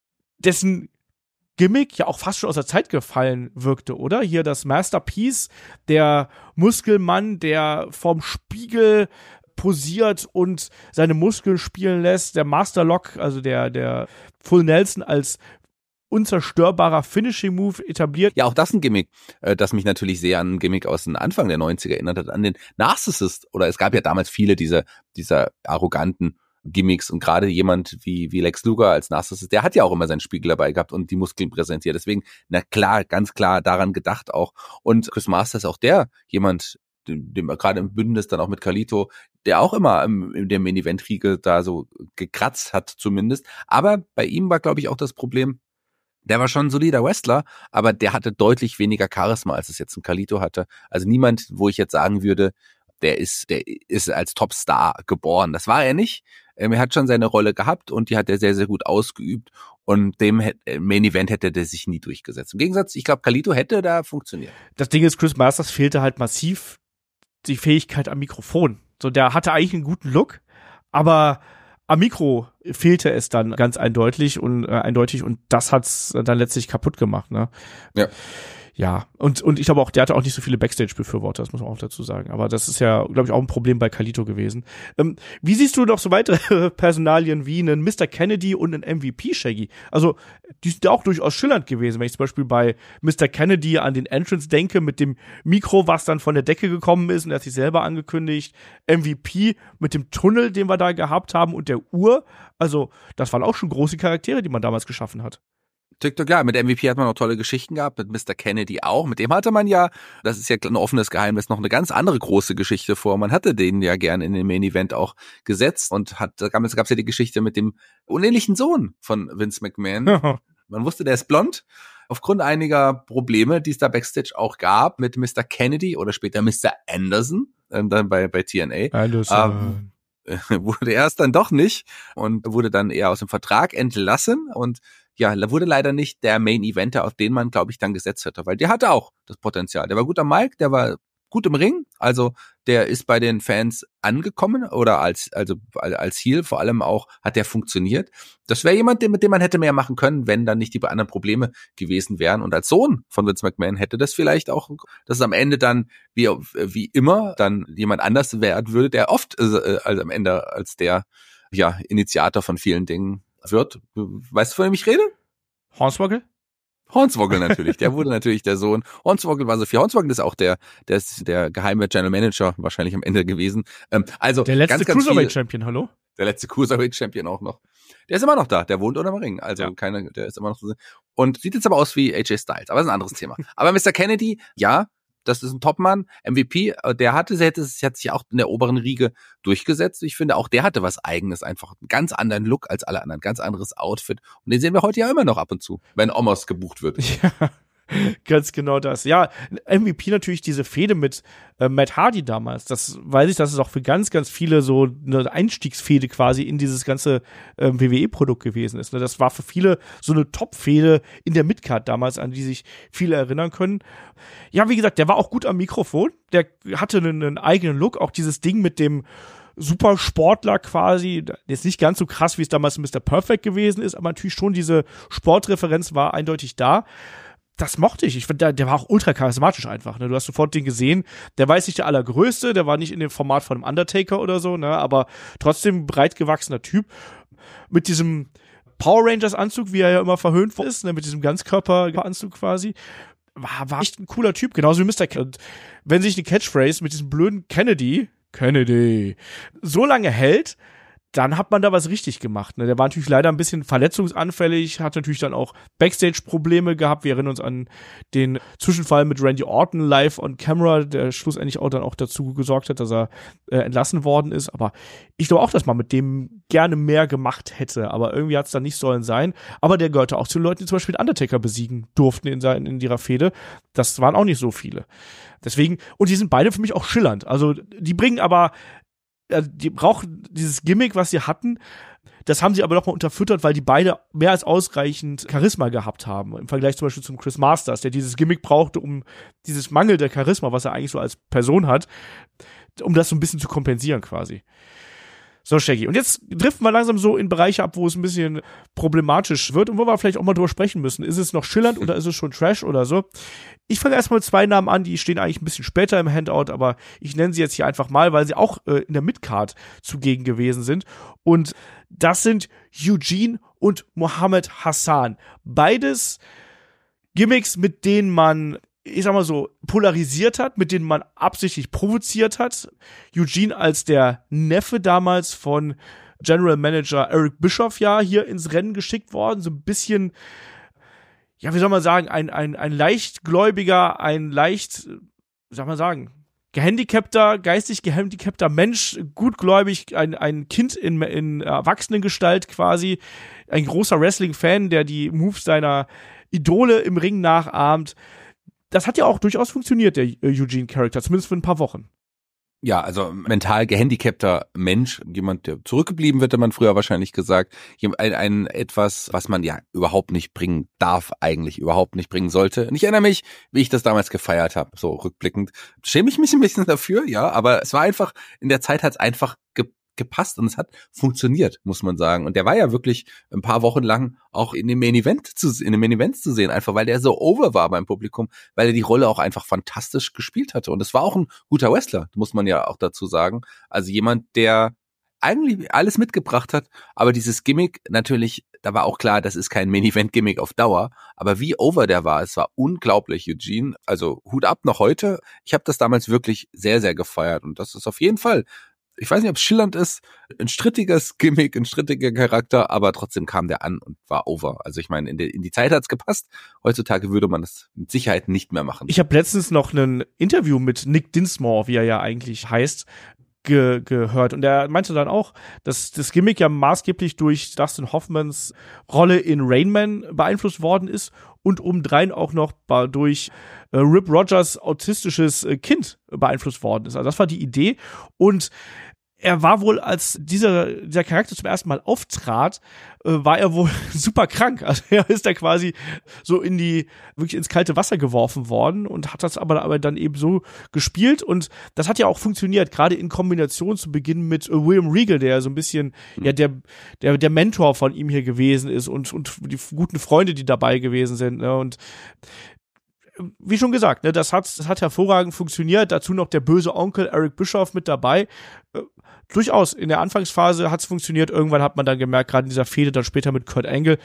dessen Gimmick ja auch fast schon aus der Zeit gefallen wirkte, oder? Hier das Masterpiece, der Muskelmann, der vorm Spiegel posiert und seine Muskeln spielen lässt. Der Masterlock, also der, der Full Nelson als unzerstörbarer Finishing-Move etabliert. Ja, auch das ein Gimmick, äh, das mich natürlich sehr an ein Gimmick aus den Anfang der neunziger erinnert hat, an den Narcissist. Oder es gab ja damals viele dieser, dieser arroganten Gimmicks und gerade jemand wie, wie Lex Luger als Narcissist, der hat ja auch immer seinen Spiegel dabei gehabt und die Muskeln präsentiert. Deswegen, na klar, ganz klar daran gedacht auch. Und Chris Masters auch der, jemand, dem, dem gerade im Bündnis dann auch mit Carlito, der auch immer im, in der Main-Event-Riege da so gekratzt hat zumindest. Aber bei ihm war, glaube ich, auch das Problem, der war schon ein solider Wrestler, aber der hatte deutlich weniger Charisma, als es jetzt ein Carlito hatte. Also niemand, wo ich jetzt sagen würde, der ist, der ist als Topstar geboren. Das war er nicht. Er hat schon seine Rolle gehabt und die hat er sehr, sehr gut ausgeübt. Und dem Main Event hätte der sich nie durchgesetzt. Im Gegensatz, ich glaube, Carlito hätte da funktioniert. Das Ding ist, Chris Masters fehlte halt massiv die Fähigkeit am Mikrofon. So, der hatte eigentlich einen guten Look, aber am Mikro fehlte es dann ganz eindeutig und äh, eindeutig und das hat's dann letztlich kaputt gemacht, ne? Ja. Ja, und und ich glaube auch, der hatte auch nicht so viele Backstage-Befürworter, das muss man auch dazu sagen. Aber das ist ja, glaube ich, auch ein Problem bei Carlito gewesen. Ähm, wie siehst du noch so weitere Personalien wie einen Mister Kennedy und einen M V P, Shaggy? Also, die sind ja auch durchaus schillernd gewesen. Wenn ich zum Beispiel bei Mister Kennedy an den Entrance denke, mit dem Mikro, was dann von der Decke gekommen ist und er hat sich selber angekündigt. M V P mit dem Tunnel, den wir da gehabt haben und der Uhr. Also, das waren auch schon große Charaktere, die man damals geschaffen hat. TikTok, ja, mit M V P hat man noch tolle Geschichten gehabt, mit Mister Kennedy auch. Mit dem hatte man ja, das ist ja ein offenes Geheimnis, noch eine ganz andere große Geschichte vor. Man hatte den ja gern in den Main Event auch gesetzt und hat, da gab es ja die Geschichte mit dem unähnlichen Sohn von Vince McMahon. Man wusste, der ist blond. Aufgrund einiger Probleme, die es da Backstage auch gab, mit Mister Kennedy oder später Mister Anderson, ähm, dann bei, bei T N A. Anderson. Ähm, wurde er es dann doch nicht und wurde dann eher aus dem Vertrag entlassen und ja, wurde leider nicht der Main-Eventer, auf den man, glaube ich, dann gesetzt hätte, weil der hatte auch das Potenzial. Der war gut am Mic, der war gut im Ring, also der ist bei den Fans angekommen oder als also als Heel vor allem auch hat der funktioniert. Das wäre jemand, mit dem man hätte mehr machen können, wenn dann nicht die anderen Probleme gewesen wären. Und als Sohn von Vince McMahon hätte das vielleicht auch, dass es am Ende dann wie wie immer dann jemand anders werden würde, der oft äh, also am Ende als der ja Initiator von vielen Dingen wird. Weißt du, von wem ich rede? Hornswoggle? Hornswoggle natürlich, der wurde natürlich der Sohn. Hornswoggle war so viel. Hornswoggle ist auch der, der ist der geheime General Manager wahrscheinlich am Ende gewesen. Ähm, also der letzte ganz, ganz Cruiserweight Champion, hallo? Der letzte Cruiserweight Champion auch noch. Der ist immer noch da, der wohnt unterm Ring. Also ja. keine, der ist immer noch so. Und sieht jetzt aber aus wie A J Styles, aber das ist ein anderes Thema. Aber Mister Kennedy, ja, das ist ein Topmann, M V P, der hatte, der hat sich auch in der oberen Riege durchgesetzt. Ich finde, auch der hatte was Eigenes, einfach einen ganz anderen Look als alle anderen, ganz anderes Outfit. Und den sehen wir heute ja immer noch ab und zu, wenn Omos gebucht wird. Ja, ganz genau das. Ja, M V P natürlich diese Fehde mit äh, Matt Hardy damals. Das weiß ich, dass es auch für ganz, ganz viele so eine Einstiegsfehde quasi in dieses ganze äh, W W E-Produkt gewesen ist. Ne? Das war für viele so eine Top-Fehde in der Midcard damals, an die sich viele erinnern können. Ja, wie gesagt, der war auch gut am Mikrofon. Der hatte einen, einen eigenen Look. Auch dieses Ding mit dem Supersportler quasi, jetzt nicht ganz so krass, wie es damals Mister Perfect gewesen ist, aber natürlich schon diese Sportreferenz war eindeutig da. Das mochte ich. Ich fand, der, der war auch ultra charismatisch einfach. Ne? Du hast sofort den gesehen. Der war jetzt nicht der Allergrößte, der war nicht in dem Format von einem Undertaker oder so, ne? Aber trotzdem breit gewachsener Typ. Mit diesem Power Rangers Anzug, wie er ja immer verhöhnt ist, ne? Mit diesem Ganzkörperanzug quasi. War, war echt ein cooler Typ, genauso wie Mister K- Und wenn sich eine Catchphrase mit diesem blöden Kennedy, Kennedy, so lange hält, dann hat man da was richtig gemacht. Ne? Der war natürlich leider ein bisschen verletzungsanfällig, hat natürlich dann auch Backstage-Probleme gehabt. Wir erinnern uns an den Zwischenfall mit Randy Orton live on camera, der schlussendlich auch dann auch dazu gesorgt hat, dass er äh, entlassen worden ist. Aber ich glaube auch, dass man mit dem gerne mehr gemacht hätte. Aber irgendwie hat es dann nicht sollen sein. Aber der gehörte auch zu den Leuten, die zum Beispiel den Undertaker besiegen durften in, seinen, in ihrer Fehde. Das waren auch nicht so viele. Deswegen, und die sind beide für mich auch schillernd. Also die bringen aber die brauchen dieses Gimmick, was sie hatten, das haben sie aber noch mal unterfüttert, weil die beide mehr als ausreichend Charisma gehabt haben. Im Vergleich zum Beispiel zum Chris Masters, der dieses Gimmick brauchte, um dieses Mangel der Charisma, was er eigentlich so als Person hat, um das so ein bisschen zu kompensieren quasi. So, Shaggy. Und jetzt driften wir langsam so in Bereiche ab, wo es ein bisschen problematisch wird und wo wir vielleicht auch mal drüber sprechen müssen. Ist es noch schillernd oder ist es schon Trash oder so? Ich fange erstmal mit zwei Namen an, die stehen eigentlich ein bisschen später im Handout, aber ich nenne sie jetzt hier einfach mal, weil sie auch äh, in der Midcard zugegen gewesen sind. Und das sind Eugene und Mohammed Hassan. Beides Gimmicks, mit denen man, ich sag mal so, polarisiert hat, mit denen man absichtlich provoziert hat. Eugene als der Neffe damals von General Manager Eric Bischoff ja hier ins Rennen geschickt worden, so ein bisschen, ja, wie soll man sagen, ein, ein, ein leichtgläubiger, ein leicht, wie soll man sagen, gehandicapter, geistig gehandicapter Mensch, gutgläubig, ein, ein Kind in, in Erwachsenengestalt quasi, ein großer Wrestling-Fan, der die Moves seiner Idole im Ring nachahmt. Das hat ja auch durchaus funktioniert, der Eugene-Charakter, zumindest für ein paar Wochen. Ja, also mental gehandicapter Mensch, jemand, der zurückgeblieben wird, hätte man früher wahrscheinlich gesagt, ein, ein etwas, was man ja überhaupt nicht bringen darf, eigentlich überhaupt nicht bringen sollte. Und ich erinnere mich, wie ich das damals gefeiert habe, so rückblickend. Schäme ich mich ein bisschen dafür, ja, aber es war einfach, in der Zeit hat es einfach ge- gepasst und es hat funktioniert, muss man sagen. Und der war ja wirklich ein paar Wochen lang auch in dem Main Event zu, in den Main Events zu sehen, einfach weil der so over war beim Publikum, weil er die Rolle auch einfach fantastisch gespielt hatte. Und es war auch ein guter Wrestler, muss man ja auch dazu sagen. Also jemand, der eigentlich alles mitgebracht hat, aber dieses Gimmick natürlich, da war auch klar, das ist kein Main Event Gimmick auf Dauer, aber wie over der war, es war unglaublich, Eugene. Also Hut ab noch heute. Ich habe das damals wirklich sehr, sehr gefeiert und das ist auf jeden Fall ich weiß nicht, ob es schillernd ist, ein strittiges Gimmick, ein strittiger Charakter, aber trotzdem kam der an und war over. Also ich meine, in, die, in die Zeit hat's gepasst. Heutzutage würde man das mit Sicherheit nicht mehr machen. Ich habe letztens noch ein Interview mit Nick Dinsmore, wie er ja eigentlich heißt, ge- gehört. Und er meinte dann auch, dass das Gimmick ja maßgeblich durch Dustin Hoffmans Rolle in Rain Man beeinflusst worden ist und obendrein auch noch durch äh, Rip Rogers autistisches äh, Kind beeinflusst worden ist. Also das war die Idee. Und er war wohl, als dieser, dieser Charakter zum ersten Mal auftrat, äh, war er wohl super krank. Also er ist da quasi so in die, wirklich ins kalte Wasser geworfen worden und hat das aber, aber dann eben so gespielt. Und das hat ja auch funktioniert, gerade in Kombination zu Beginn mit äh, William Regal, der so ein bisschen, mhm. ja, der, der, der Mentor von ihm hier gewesen ist und, und die guten Freunde, die dabei gewesen sind, ne? Und wie schon gesagt, ne, das hat, das hat hervorragend funktioniert. Dazu noch der böse Onkel Eric Bischoff mit dabei. Äh, durchaus, in der Anfangsphase hat es funktioniert. Irgendwann hat man dann gemerkt, gerade in dieser Fehde dann später mit Kurt Angle,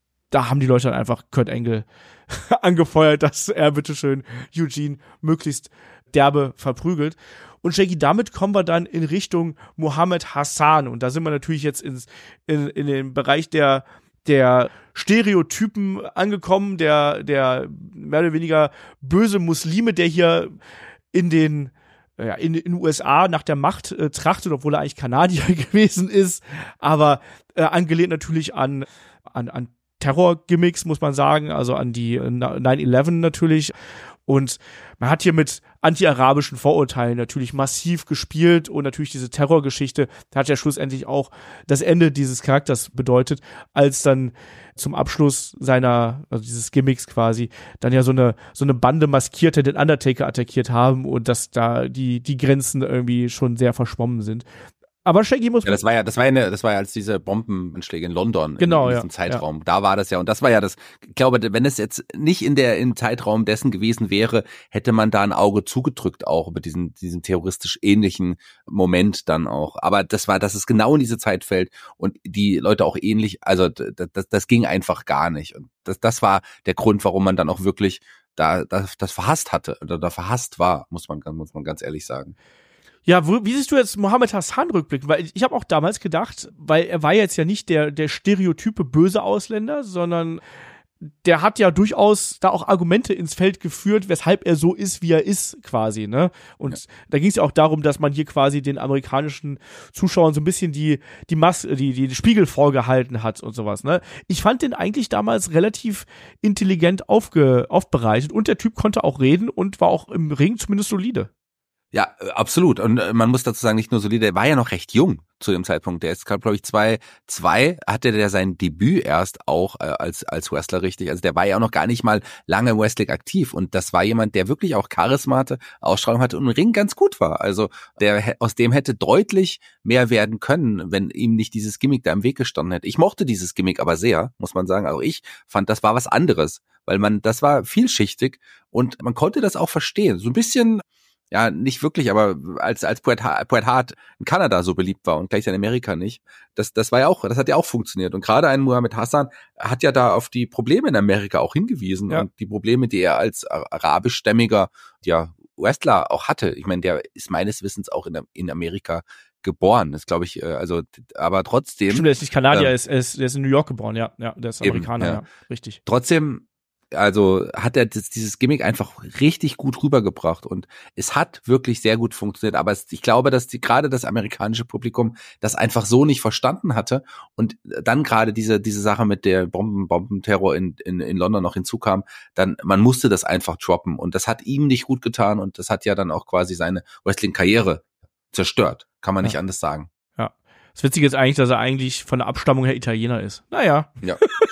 da haben die Leute dann einfach Kurt Angle angefeuert, dass er bitteschön Eugene möglichst derbe verprügelt. Und Shaggy, damit kommen wir dann in Richtung Muhammad Hassan. Und da sind wir natürlich jetzt ins, in, in den Bereich der der Stereotypen angekommen, der, der mehr oder weniger böse Muslime, der hier in den, ja, in den U S A nach der Macht äh, trachtet, obwohl er eigentlich Kanadier gewesen ist, aber äh, angelehnt natürlich an, an, an Terror-Gimmicks, muss man sagen, also an die nine eleven natürlich. Und man hat hier mit anti-arabischen Vorurteilen natürlich massiv gespielt und natürlich diese Terrorgeschichte hat ja schlussendlich auch das Ende dieses Charakters bedeutet, als dann zum Abschluss seiner, also dieses Gimmicks quasi, dann ja so eine so eine Bande Maskierte den Undertaker attackiert haben und dass da die die Grenzen irgendwie schon sehr verschwommen sind. Aber Shaggy muss ja, das war ja, das war ja, eine, das war ja als diese Bombenanschläge in London, genau, in diesem ja, Zeitraum. Ja. Da war das ja, und das war ja das, ich glaube, wenn es jetzt nicht in der, im Zeitraum dessen gewesen wäre, hätte man da ein Auge zugedrückt auch über diesen, diesen terroristisch ähnlichen Moment dann auch. Aber das war, dass es genau in diese Zeit fällt und die Leute auch ähnlich, also das, das, das ging einfach gar nicht. Und das, das war der Grund, warum man dann auch wirklich da, das, das verhasst hatte oder da verhasst war, muss man, muss man ganz ehrlich sagen. Ja, wo, wie siehst du jetzt Muhammad Hassan rückblicken? Weil ich, ich habe auch damals gedacht, weil er war jetzt ja nicht der der stereotype böse Ausländer, sondern der hat ja durchaus da auch Argumente ins Feld geführt, weshalb er so ist, wie er ist, quasi, ne? Und ja. Da ging es ja auch darum, dass man hier quasi den amerikanischen Zuschauern so ein bisschen die die Mas die die Spiegel vorgehalten hat und sowas, ne? Ich fand den eigentlich damals relativ intelligent aufge aufbereitet und der Typ konnte auch reden und war auch im Ring zumindest solide. Ja, absolut. Und man muss dazu sagen, nicht nur solide, der war ja noch recht jung zu dem Zeitpunkt. Der ist, glaube ich, zwei, zwei hatte der sein Debüt erst auch äh, als als Wrestler richtig. Also der war ja auch noch gar nicht mal lange im Wrestling aktiv. Und das war jemand, der wirklich auch Charisma hatte, Ausstrahlung hatte und im Ring ganz gut war. Also der aus dem hätte deutlich mehr werden können, wenn ihm nicht dieses Gimmick da im Weg gestanden hätte. Ich mochte dieses Gimmick aber sehr, muss man sagen. Auch ich fand, das war was anderes, weil man, das war vielschichtig und man konnte das auch verstehen. So ein bisschen, ja, nicht wirklich, aber als als Bret Hart in Kanada so beliebt war und gleich in Amerika nicht, das das war ja auch, das hat ja auch funktioniert. Und gerade ein Muhammad Hassan hat ja da auf die Probleme in Amerika auch hingewiesen, ja. Und die Probleme, die er als arabischstämmiger ja Wrestler auch hatte. Ich meine, der ist meines Wissens auch in in Amerika geboren, ist glaube ich, also, aber trotzdem. Stimmt, der ist nicht Kanadier, ähm, ist, ist, der ist in New York geboren, ja, ja, der ist Amerikaner, eben, ja. ja, richtig. Trotzdem, also hat er das, dieses Gimmick einfach richtig gut rübergebracht und es hat wirklich sehr gut funktioniert, aber es, ich glaube, dass die gerade das amerikanische Publikum das einfach so nicht verstanden hatte und dann gerade diese diese Sache mit der Bomben Bombenterror in, in in London noch hinzukam, dann man musste das einfach droppen und das hat ihm nicht gut getan und das hat ja dann auch quasi seine Wrestling-Karriere zerstört, kann man ja. nicht anders sagen. Ja, das Witzige ist eigentlich, dass er eigentlich von der Abstammung her Italiener ist. Naja. Ja.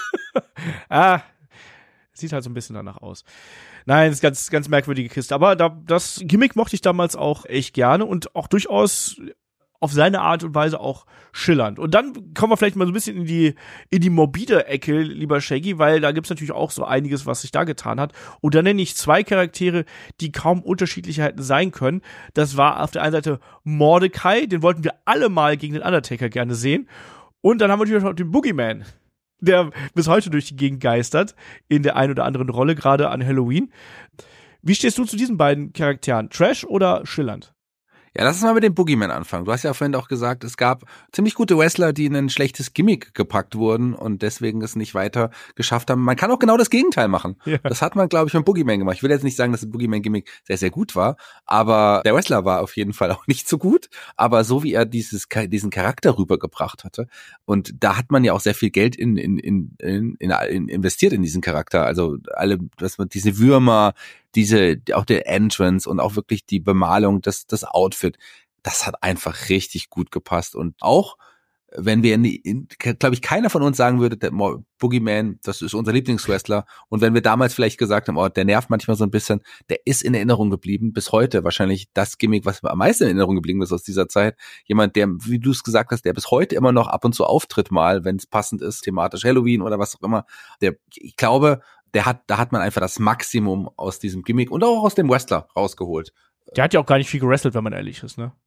ah. Sieht halt so ein bisschen danach aus. Nein, das ist ganz, ganz merkwürdige Kiste. Aber da, das Gimmick mochte ich damals auch echt gerne und auch durchaus auf seine Art und Weise auch schillernd. Und dann kommen wir vielleicht mal so ein bisschen in die, in die morbide Ecke, lieber Shaggy, weil da gibt's natürlich auch so einiges, was sich da getan hat. Und da nenne ich zwei Charaktere, die kaum unterschiedlicher hätten sein können. Das war auf der einen Seite Mordecai, den wollten wir alle mal gegen den Undertaker gerne sehen. Und dann haben wir natürlich noch den Boogeyman, der bis heute durch die Gegend geistert, in der ein oder anderen Rolle, gerade an Halloween. Wie stehst du zu diesen beiden Charakteren? Trash oder schillernd? Ja, lass uns mal mit dem Boogeyman anfangen. Du hast ja vorhin auch gesagt, es gab ziemlich gute Wrestler, die in ein schlechtes Gimmick gepackt wurden und deswegen es nicht weiter geschafft haben. Man kann auch genau das Gegenteil machen. Ja. Das hat man, glaube ich, beim Boogeyman gemacht. Ich will jetzt nicht sagen, dass das Boogeyman-Gimmick sehr, sehr gut war, aber der Wrestler war auf jeden Fall auch nicht so gut. Aber so wie er dieses diesen Charakter rübergebracht hatte, und da hat man ja auch sehr viel Geld in in in, in, in investiert in diesen Charakter. Also alle, was man diese Würmer, diese, auch der Entrance und auch wirklich die Bemalung, das, das Outfit, das hat einfach richtig gut gepasst. Und auch, wenn wir, glaube ich, keiner von uns sagen würde, der Boogeyman, das ist unser Lieblingswrestler. Und wenn wir damals vielleicht gesagt haben, oh, der nervt manchmal so ein bisschen, der ist in Erinnerung geblieben, bis heute wahrscheinlich das Gimmick, was am meisten in Erinnerung geblieben ist aus dieser Zeit. Jemand, der, wie du es gesagt hast, der bis heute immer noch ab und zu auftritt mal, wenn es passend ist, thematisch Halloween oder was auch immer. Der, ich glaube, der hat, da hat man einfach das Maximum aus diesem Gimmick und auch aus dem Wrestler rausgeholt. Der hat ja auch gar nicht viel gewrestelt, wenn man ehrlich ist, ne?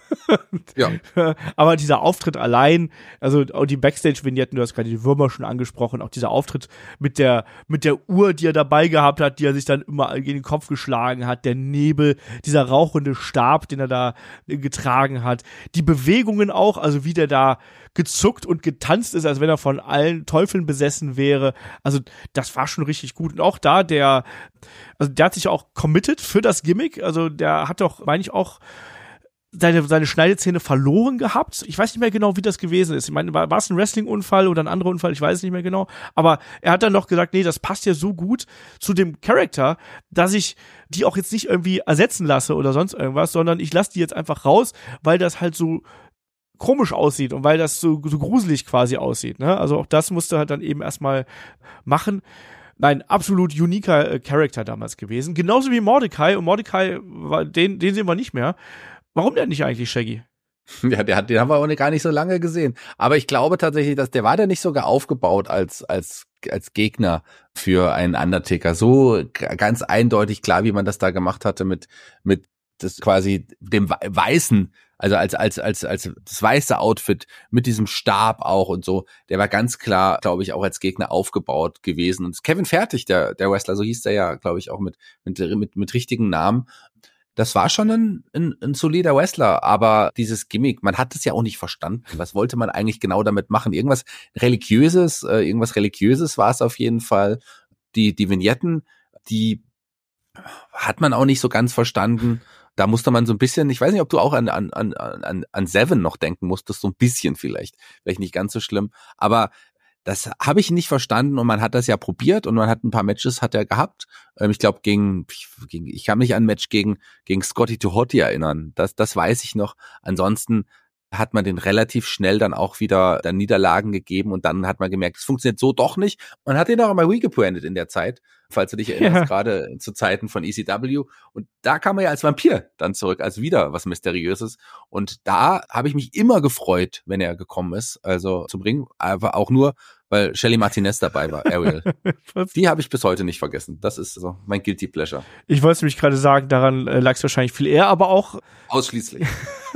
Ja. Aber dieser Auftritt allein, also auch die Backstage-Vignetten, du hast gerade die Würmer schon angesprochen, auch dieser Auftritt mit der mit der Uhr, die er dabei gehabt hat, die er sich dann immer gegen den Kopf geschlagen hat, der Nebel, dieser rauchende Stab, den er da getragen hat, die Bewegungen auch, also wie der da gezuckt und getanzt ist, als wenn er von allen Teufeln besessen wäre. Also das war schon richtig gut. Und auch da der, also der hat sich auch committed für das Gimmick, also der hat doch, meine ich, auch seine, seine Schneidezähne verloren gehabt. Ich weiß nicht mehr genau, wie das gewesen ist. Ich meine, war, war es ein Wrestling-Unfall oder ein anderer Unfall? Ich weiß es nicht mehr genau. Aber er hat dann noch gesagt, nee, das passt ja so gut zu dem Charakter, dass ich die auch jetzt nicht irgendwie ersetzen lasse oder sonst irgendwas, sondern ich lasse die jetzt einfach raus, weil das halt so komisch aussieht und weil das so, so gruselig quasi aussieht, ne? Also auch das musste halt dann eben erstmal machen. Nein, absolut uniker äh, Charakter damals gewesen. Genauso wie Mordecai. Und Mordecai, war, den, den sehen wir nicht mehr. Warum denn nicht eigentlich, Shaggy? Ja, der hat, den haben wir auch gar nicht so lange gesehen. Aber ich glaube tatsächlich, dass der war der nicht sogar aufgebaut als, als, als Gegner für einen Undertaker. So ganz eindeutig klar, wie man das da gemacht hatte mit, mit das quasi dem weißen, also als, als, als, als das weiße Outfit mit diesem Stab auch und so. Der war ganz klar, glaube ich, auch als Gegner aufgebaut gewesen. Und Kevin Fertig, der, der Wrestler, so hieß der ja, glaube ich, auch mit, mit, mit, mit richtigen Namen. Das war schon ein, ein, ein solider Wrestler, aber dieses Gimmick, man hat es ja auch nicht verstanden. Was wollte man eigentlich genau damit machen? Irgendwas Religiöses, äh, irgendwas Religiöses war es auf jeden Fall. Die, die Vignetten, die hat man auch nicht so ganz verstanden. Da musste man so ein bisschen, ich weiß nicht, ob du auch an, an, an, an, an Seven noch denken musstest, so ein bisschen vielleicht. Vielleicht nicht ganz so schlimm, aber das habe ich nicht verstanden und man hat das ja probiert und man hat ein paar Matches hat er gehabt. Ähm, ich glaube gegen, gegen, ich kann mich an ein Match gegen gegen Scotty to Hotty erinnern. Das das weiß ich noch. Ansonsten hat man den relativ schnell dann auch wieder dann Niederlagen gegeben und dann hat man gemerkt, es funktioniert so doch nicht. Man hat den auch einmal regebrandet in der Zeit, falls du dich erinnerst, ja. Gerade zu Zeiten von E C W. Und da kam er ja als Vampir dann zurück, als wieder was Mysteriöses. Und da habe ich mich immer gefreut, wenn er gekommen ist, also zum Ring, aber auch nur, weil Shelly Martinez dabei war, Ariel. Die habe ich bis heute nicht vergessen. Das ist so mein Guilty Pleasure. Ich wollte nämlich gerade sagen, daran äh, lag es wahrscheinlich viel eher, aber auch ausschließlich.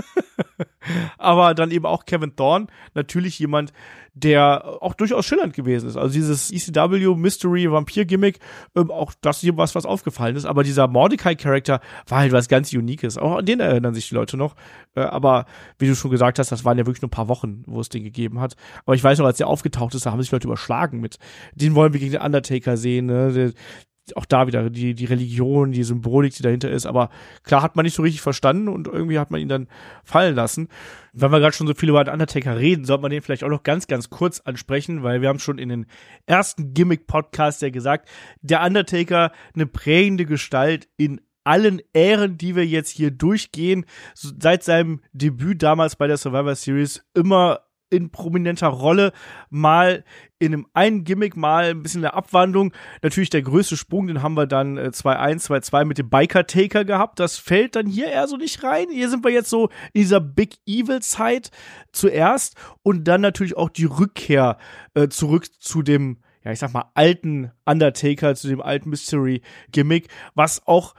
Aber dann eben auch Kevin Thorne, natürlich jemand, der auch durchaus schillernd gewesen ist. Also dieses E C W Mystery Vampir Gimmick, ähm, auch das hier was, was aufgefallen ist. Aber dieser Mordecai-Charakter war halt was ganz Unikes. Auch an den erinnern sich die Leute noch. Äh, aber wie du schon gesagt hast, das waren ja wirklich nur ein paar Wochen, wo es den gegeben hat. Aber ich weiß noch, als der aufgetaucht ist, da haben sich Leute überschlagen mit, den wollen wir gegen den Undertaker sehen, ne? Der, auch da wieder die, die Religion, die Symbolik, die dahinter ist. Aber klar hat man nicht so richtig verstanden und irgendwie hat man ihn dann fallen lassen. Wenn wir gerade schon so viel über den Undertaker reden, sollte man den vielleicht auch noch ganz, ganz kurz ansprechen, weil wir haben schon in den ersten Gimmick-Podcast ja gesagt, der Undertaker eine prägende Gestalt in allen Ähren, die wir jetzt hier durchgehen, seit seinem Debüt damals bei der Survivor Series immer in prominenter Rolle, mal in einem einen Gimmick, mal ein bisschen eine Abwandlung. Natürlich der größte Sprung, den haben wir dann äh, zwei eins, zwei zwei mit dem Biker-Taker gehabt. Das fällt dann hier eher so nicht rein. Hier sind wir jetzt so in dieser Big Evil-Zeit zuerst und dann natürlich auch die Rückkehr äh, zurück zu dem, ja ich sag mal, alten Undertaker, zu dem alten Mystery-Gimmick, was auch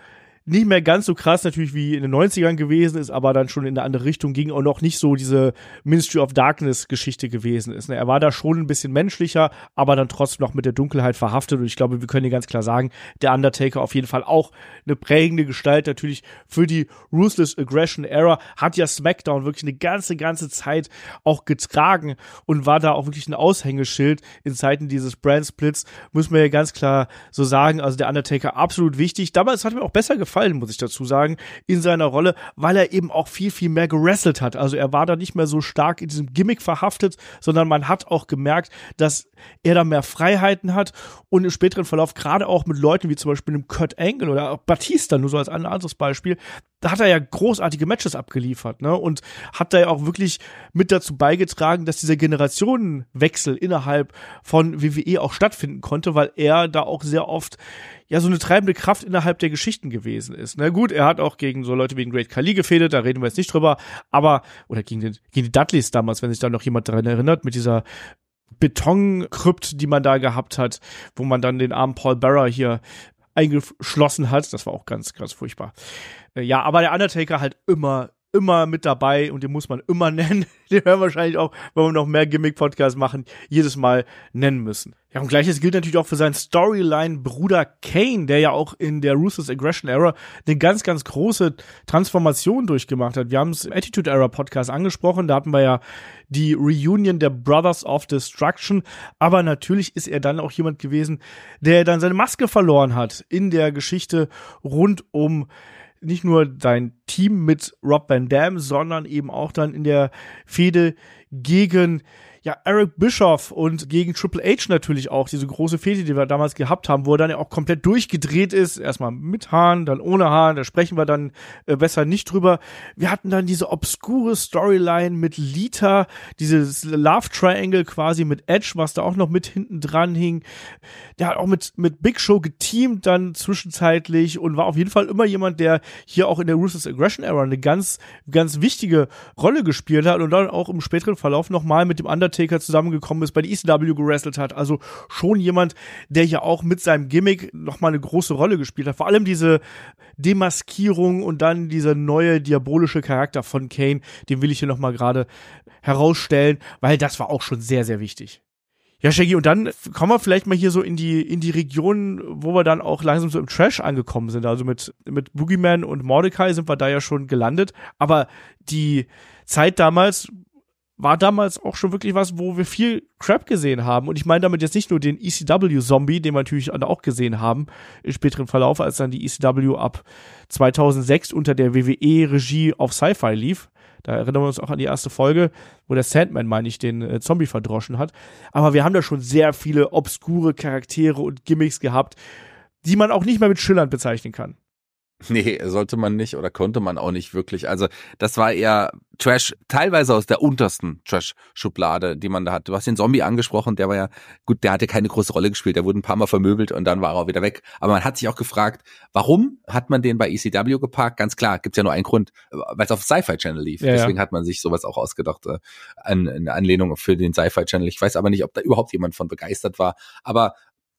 nicht mehr ganz so krass natürlich wie in den neunzigern gewesen ist, aber dann schon in eine andere Richtung ging und noch nicht so diese Ministry of Darkness Geschichte gewesen ist. Er war da schon ein bisschen menschlicher, aber dann trotzdem noch mit der Dunkelheit verhaftet und ich glaube, wir können hier ganz klar sagen, der Undertaker auf jeden Fall auch eine prägende Gestalt natürlich für die Ruthless Aggression Era, hat ja SmackDown wirklich eine ganze, ganze Zeit auch getragen und war da auch wirklich ein Aushängeschild in Zeiten dieses Brandsplits, müssen wir ja ganz klar so sagen, also der Undertaker absolut wichtig. Damals hat mir auch besser gefallen, muss ich dazu sagen, in seiner Rolle, weil er eben auch viel, viel mehr gewrestelt hat. Also er war da nicht mehr so stark in diesem Gimmick verhaftet, sondern man hat auch gemerkt, dass er da mehr Freiheiten hat und im späteren Verlauf gerade auch mit Leuten wie zum Beispiel einem Kurt Angle oder auch Batista, nur so als ein anderes Beispiel, da hat er ja großartige Matches abgeliefert, ne, und hat da ja auch wirklich mit dazu beigetragen, dass dieser Generationenwechsel innerhalb von W W E auch stattfinden konnte, weil er da auch sehr oft ja so eine treibende Kraft innerhalb der Geschichten gewesen ist. Na gut, er hat auch gegen so Leute wie den Great Khali gefädelt, da reden wir jetzt nicht drüber, aber, oder gegen, den, gegen die Dudleys damals, wenn sich da noch jemand daran erinnert, mit dieser Betonkrypt, die man da gehabt hat, wo man dann den armen Paul Bearer hier eingeschlossen hat. Das war auch ganz, ganz furchtbar. Ja, aber der Undertaker halt immer, immer mit dabei und den muss man immer nennen. Den werden wir wahrscheinlich auch, wenn wir noch mehr Gimmick-Podcasts machen, jedes Mal nennen müssen. Ja, und Gleiches gilt natürlich auch für seinen Storyline-Bruder Kane, der ja auch in der Ruthless Aggression Era eine ganz, ganz große Transformation durchgemacht hat. Wir haben es im Attitude Era Podcast angesprochen, da hatten wir ja die Reunion der Brothers of Destruction, aber natürlich ist er dann auch jemand gewesen, der dann seine Maske verloren hat in der Geschichte rund um nicht nur sein Team mit Rob Van Dam, sondern eben auch dann in der Fehde gegen ja Eric Bischoff und gegen Triple H natürlich auch, diese große Fehde, die wir damals gehabt haben, wo er dann ja auch komplett durchgedreht ist, erstmal mit Haaren, dann ohne Haaren, da sprechen wir dann äh, besser nicht drüber. Wir hatten dann diese obskure Storyline mit Lita, dieses Love Triangle quasi mit Edge, was da auch noch mit hinten dran hing. Der hat auch mit mit Big Show geteamt dann zwischenzeitlich und war auf jeden Fall immer jemand, der hier auch in der Ruthless Aggression Era eine ganz, ganz wichtige Rolle gespielt hat und dann auch im späteren Verlauf nochmal mit dem Undertaker zusammengekommen ist, bei der E C W gewrestelt hat, also schon jemand, der ja auch mit seinem Gimmick nochmal eine große Rolle gespielt hat. Vor allem diese Demaskierung und dann dieser neue diabolische Charakter von Kane, den will ich hier nochmal gerade herausstellen, weil das war auch schon sehr, sehr wichtig. Ja, Shaggy, und dann kommen wir vielleicht mal hier so in die in die Region, wo wir dann auch langsam so im Trash angekommen sind. Also mit mit Boogeyman und Mordecai sind wir da ja schon gelandet, aber die Zeit damals war damals auch schon wirklich was, wo wir viel Crap gesehen haben. Und ich meine damit jetzt nicht nur den E C W-Zombie, den wir natürlich auch gesehen haben im späteren Verlauf, als dann die E C W ab zweitausendsechs unter der W W E-Regie auf Sci-Fi lief. Da erinnern wir uns auch an die erste Folge, wo der Sandman, meine ich, den äh, Zombie verdroschen hat. Aber wir haben da schon sehr viele obskure Charaktere und Gimmicks gehabt, die man auch nicht mehr mit schillernd bezeichnen kann. Nee, sollte man nicht oder konnte man auch nicht wirklich. Also das war eher Trash, teilweise aus der untersten Trash-Schublade, die man da hat. Du hast den Zombie angesprochen, der war ja, gut, der hatte keine große Rolle gespielt, der wurde ein paar Mal vermöbelt und dann war er auch wieder weg. Aber man hat sich auch gefragt, warum hat man den bei E C W geparkt? Ganz klar, gibt's ja nur einen Grund, weil es auf Sci-Fi Channel lief. Ja, Deswegen ja. hat man sich sowas auch ausgedacht, äh, an, eine Anlehnung für den Sci-Fi Channel. Ich weiß aber nicht, ob da überhaupt jemand von begeistert war, aber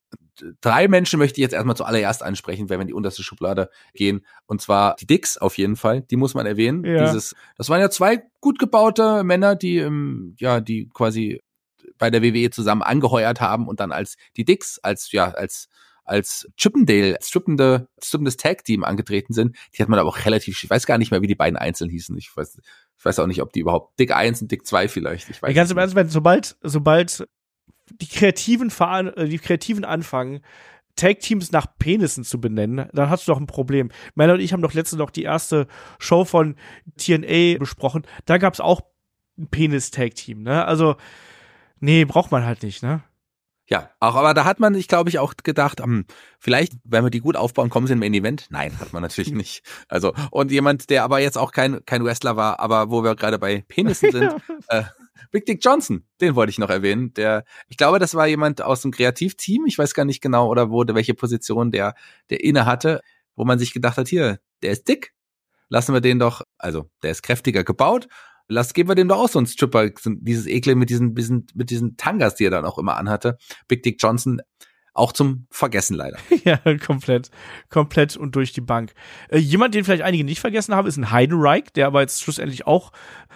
drei Menschen möchte ich jetzt erstmal zuallererst ansprechen, wenn wir in die unterste Schublade gehen. Und zwar die Dicks auf jeden Fall. Die muss man erwähnen. Ja. Dieses, das waren ja zwei gut gebaute Männer, die, ähm, ja, die quasi bei der W W E zusammen angeheuert haben und dann als die Dicks, als, ja, als, als Chippendale, als strippende, strippendes Tag-Team angetreten sind. Die hat man aber auch relativ, ich weiß gar nicht mehr, wie die beiden einzeln hießen. Ich weiß, ich weiß auch nicht, ob die überhaupt Dick eins und Dick zwei vielleicht. Ich weiß. Ganz im Ernst, wenn sobald, sobald die kreativen Verein, die kreativen anfangen, Tag-Teams nach Penissen zu benennen, dann hast du doch ein Problem. Männer und ich haben doch letztens noch die erste Show von T N A besprochen. Da gab es auch ein Penis-Tag-Team, ne? Also, nee, braucht man halt nicht, ne? Ja, auch, aber da hat man sich, glaube ich, auch gedacht, um, vielleicht, wenn wir die gut aufbauen, kommen sie in Main Event. Nein, hat man natürlich nicht. Also, und jemand, der aber jetzt auch kein, kein Wrestler war, aber wo wir gerade bei Penissen sind, äh, Big Dick Johnson, den wollte ich noch erwähnen. Der, ich glaube, das war jemand aus dem Kreativteam. Ich weiß gar nicht genau, oder wo, welche Position der, der inne hatte, wo man sich gedacht hat, hier, der ist dick. Lassen wir den doch, also, der ist kräftiger gebaut. Lass, geben wir dem doch auch so einen Stripper, dieses Ekel mit diesen, diesen, mit diesen Tangas, die er dann auch immer anhatte. Big Dick Johnson, auch zum Vergessen leider. Ja, komplett, komplett und durch die Bank. Äh, jemand, den vielleicht einige nicht vergessen haben, ist ein Heidenreich, der aber jetzt schlussendlich auch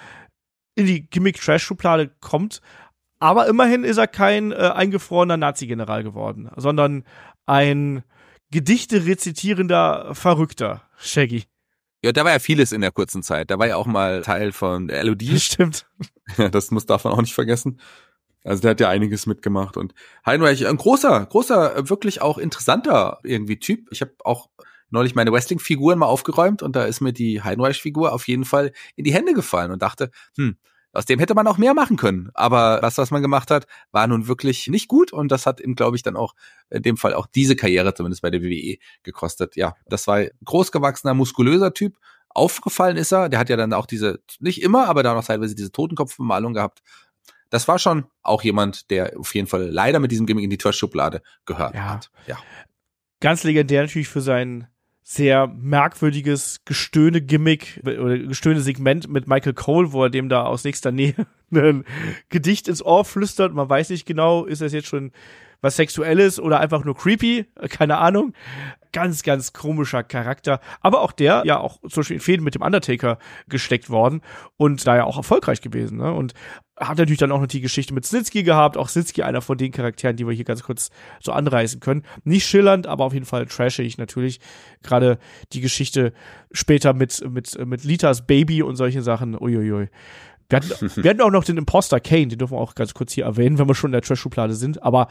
in die Gimmick-Trash-Schublade kommt. Aber immerhin ist er kein äh, eingefrorener Nazi-General geworden, sondern ein Gedichte rezitierender Verrückter, Shaggy. Ja, da war ja vieles in der kurzen Zeit. Da war ja auch mal Teil von L O D. Stimmt. Das muss darf man auch nicht vergessen. Also der hat ja einiges mitgemacht. Und Heidenreich, ein großer, großer, wirklich auch interessanter irgendwie Typ. Ich habe auch neulich meine Wrestling-Figuren mal aufgeräumt und da ist mir die Heidenreich-Figur auf jeden Fall in die Hände gefallen und dachte, hm, aus dem hätte man auch mehr machen können. Aber das, was man gemacht hat, war nun wirklich nicht gut. Und das hat ihm, glaube ich, dann auch in dem Fall auch diese Karriere, zumindest bei der W W E, gekostet. Ja, das war ein großgewachsener, muskulöser Typ. Aufgefallen ist er. Der hat ja dann auch diese, nicht immer, aber da noch teilweise diese Totenkopfbemalung gehabt. Das war schon auch jemand, der auf jeden Fall leider mit diesem Gimmick in die Trash-Schublade gehört ja. hat. Ja. Ganz legendär natürlich für sein sehr merkwürdiges Gestöhne-Gimmick oder Gestöhne-Segment mit Michael Cole, wo er dem da aus nächster Nähe ein Gedicht ins Ohr flüstert. Man weiß nicht genau, ist das jetzt schon was Sexuelles oder einfach nur creepy? Keine Ahnung. Ganz, ganz komischer Charakter. Aber auch der, ja auch zum Beispiel in Fäden mit dem Undertaker gesteckt worden und da ja auch erfolgreich gewesen. Ne? Und hat natürlich dann auch noch die Geschichte mit Snitsky gehabt. Auch Snitsky, einer von den Charakteren, die wir hier ganz kurz so anreißen können. Nicht schillernd, aber auf jeden Fall trashig natürlich. Gerade die Geschichte später mit, mit, mit Litas Baby und solche Sachen. Uiuiui. Wir hatten, wir hatten auch noch den Imposter Kane, den dürfen wir auch ganz kurz hier erwähnen, wenn wir schon in der Trash-Schublade sind. Aber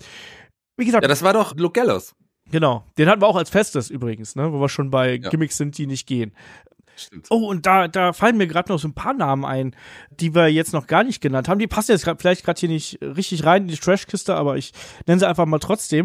wie gesagt. Ja, das war doch Luke Gallows. Genau. Den hatten wir auch als Festes übrigens, ne, wo wir schon bei ja. Gimmicks sind, die nicht gehen. Stimmt. Oh, und da, da fallen mir gerade noch so ein paar Namen ein, die wir jetzt noch gar nicht genannt haben. Die passen jetzt grad, vielleicht gerade hier nicht richtig rein in die Trashkiste, aber ich nenne sie einfach mal trotzdem.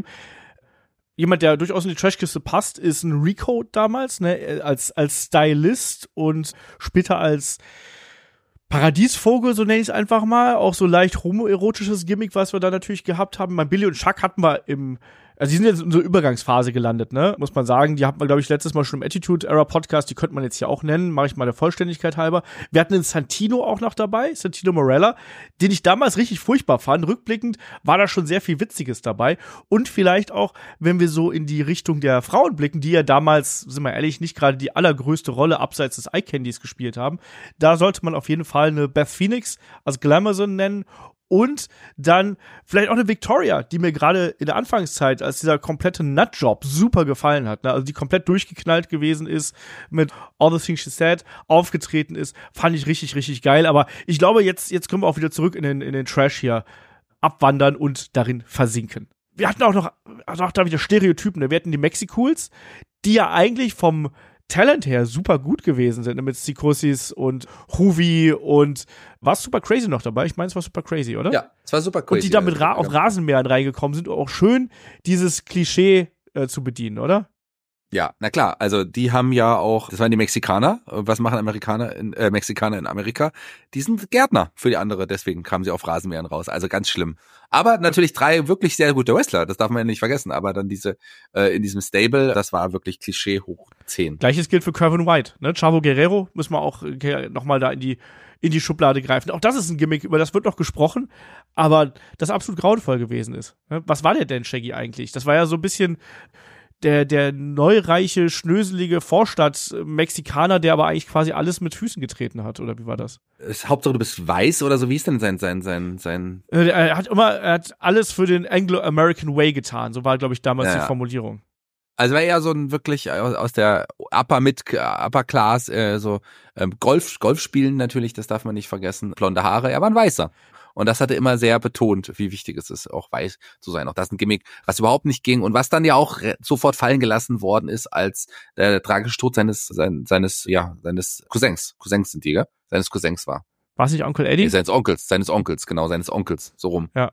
Jemand, der durchaus in die Trashkiste passt, ist ein Rico damals, ne, als, als Stylist und später als Paradiesvogel, so nenne ich es einfach mal. Auch so leicht homoerotisches Gimmick, was wir da natürlich gehabt haben. Bei Billy und Chuck hatten wir im, also die sind jetzt in so einer Übergangsphase gelandet, ne, muss man sagen. Die hatten wir, glaube ich, letztes Mal schon im Attitude-Era-Podcast, die könnte man jetzt hier auch nennen, mache ich mal der Vollständigkeit halber. Wir hatten den Santino auch noch dabei, Santino Marella, den ich damals richtig furchtbar fand. Rückblickend war da schon sehr viel Witziges dabei. Und vielleicht auch, wenn wir so in die Richtung der Frauen blicken, die ja damals, sind wir ehrlich, nicht gerade die allergrößte Rolle abseits des Eye-Candies gespielt haben. Da sollte man auf jeden Fall eine Beth Phoenix als Glamazon nennen. Und dann vielleicht auch eine Victoria, die mir gerade in der Anfangszeit als dieser komplette Nutjob super gefallen hat, ne? Also die komplett durchgeknallt gewesen ist, mit All the Things She Said aufgetreten ist, fand ich richtig, richtig geil. Aber ich glaube, jetzt, jetzt können wir auch wieder zurück in den, in den Trash hier abwandern und darin versinken. Wir hatten auch noch, also auch da wieder Stereotypen, ne? Wir hatten die Mexicools, die ja eigentlich vom Talent her super gut gewesen sind, mit Psychosis und Huvi und war Super Crazy noch dabei? Ich meine, es war Super Crazy, oder? Ja, es war Super Crazy. Und die da mit Ra- auf Rasenmähern reingekommen sind, auch schön dieses Klischee äh, zu bedienen, oder? Ja, na klar, also die haben ja auch, das waren die Mexikaner, was machen Amerikaner in, äh, Mexikaner in Amerika? Die sind Gärtner für die andere, deswegen kamen sie auf Rasenmähern raus, also ganz schlimm. Aber natürlich drei wirklich sehr gute Wrestler, das darf man ja nicht vergessen, aber dann diese, äh, in diesem Stable, das war wirklich Klischee hoch zehn. Gleiches gilt für Kevin White, ne? Chavo Guerrero, müssen wir auch äh, nochmal da in die, in die Schublade greifen. Auch das ist ein Gimmick, über das wird noch gesprochen, aber das absolut grauenvoll gewesen ist. Ne? Was war der denn, Shaggy, eigentlich? Das war ja so ein bisschen der, der neureiche, schnöselige Vorstadt-Mexikaner, der aber eigentlich quasi alles mit Füßen getreten hat, oder wie war das? Ist Hauptsache, du bist weiß, oder so, wie ist denn sein, sein, sein, sein? Er hat immer, er hat alles für den Anglo-American Way getan, so war, glaube ich, damals ja, die Formulierung. Also war eher so ein wirklich aus der Upper Mid Upper Class, äh, so ähm, Golf Golf spielen natürlich, das darf man nicht vergessen. Blonde Haare, er war ein Weißer. Und das hatte immer sehr betont, wie wichtig es ist, auch weiß zu sein. Auch das ist ein Gimmick, was überhaupt nicht ging und was dann ja auch re- sofort fallen gelassen worden ist, als der tragische Tod seines sein, seines ja seines Cousins, Cousins sind die, gell? Seines Cousins war. War es nicht Onkel Eddie? Nee, seines Onkels, seines Onkels, genau, seines Onkels, so rum. Ja.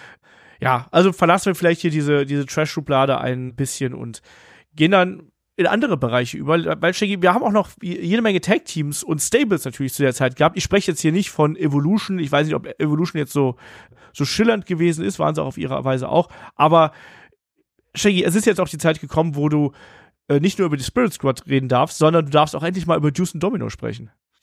Ja, also verlassen wir vielleicht hier diese, diese Trash-Schublade ein bisschen und gehen dann in andere Bereiche über, weil Shaggy, wir haben auch noch jede Menge Tag-Teams und Stables natürlich zu der Zeit gehabt. Ich spreche jetzt hier nicht von Evolution, ich weiß nicht, ob Evolution jetzt so, so schillernd gewesen ist, waren sie auch auf ihre Weise auch, aber Shaggy, es ist jetzt auch die Zeit gekommen, wo du äh, nicht nur über die Spirit Squad reden darfst, sondern du darfst auch endlich mal über Juice und Domino sprechen.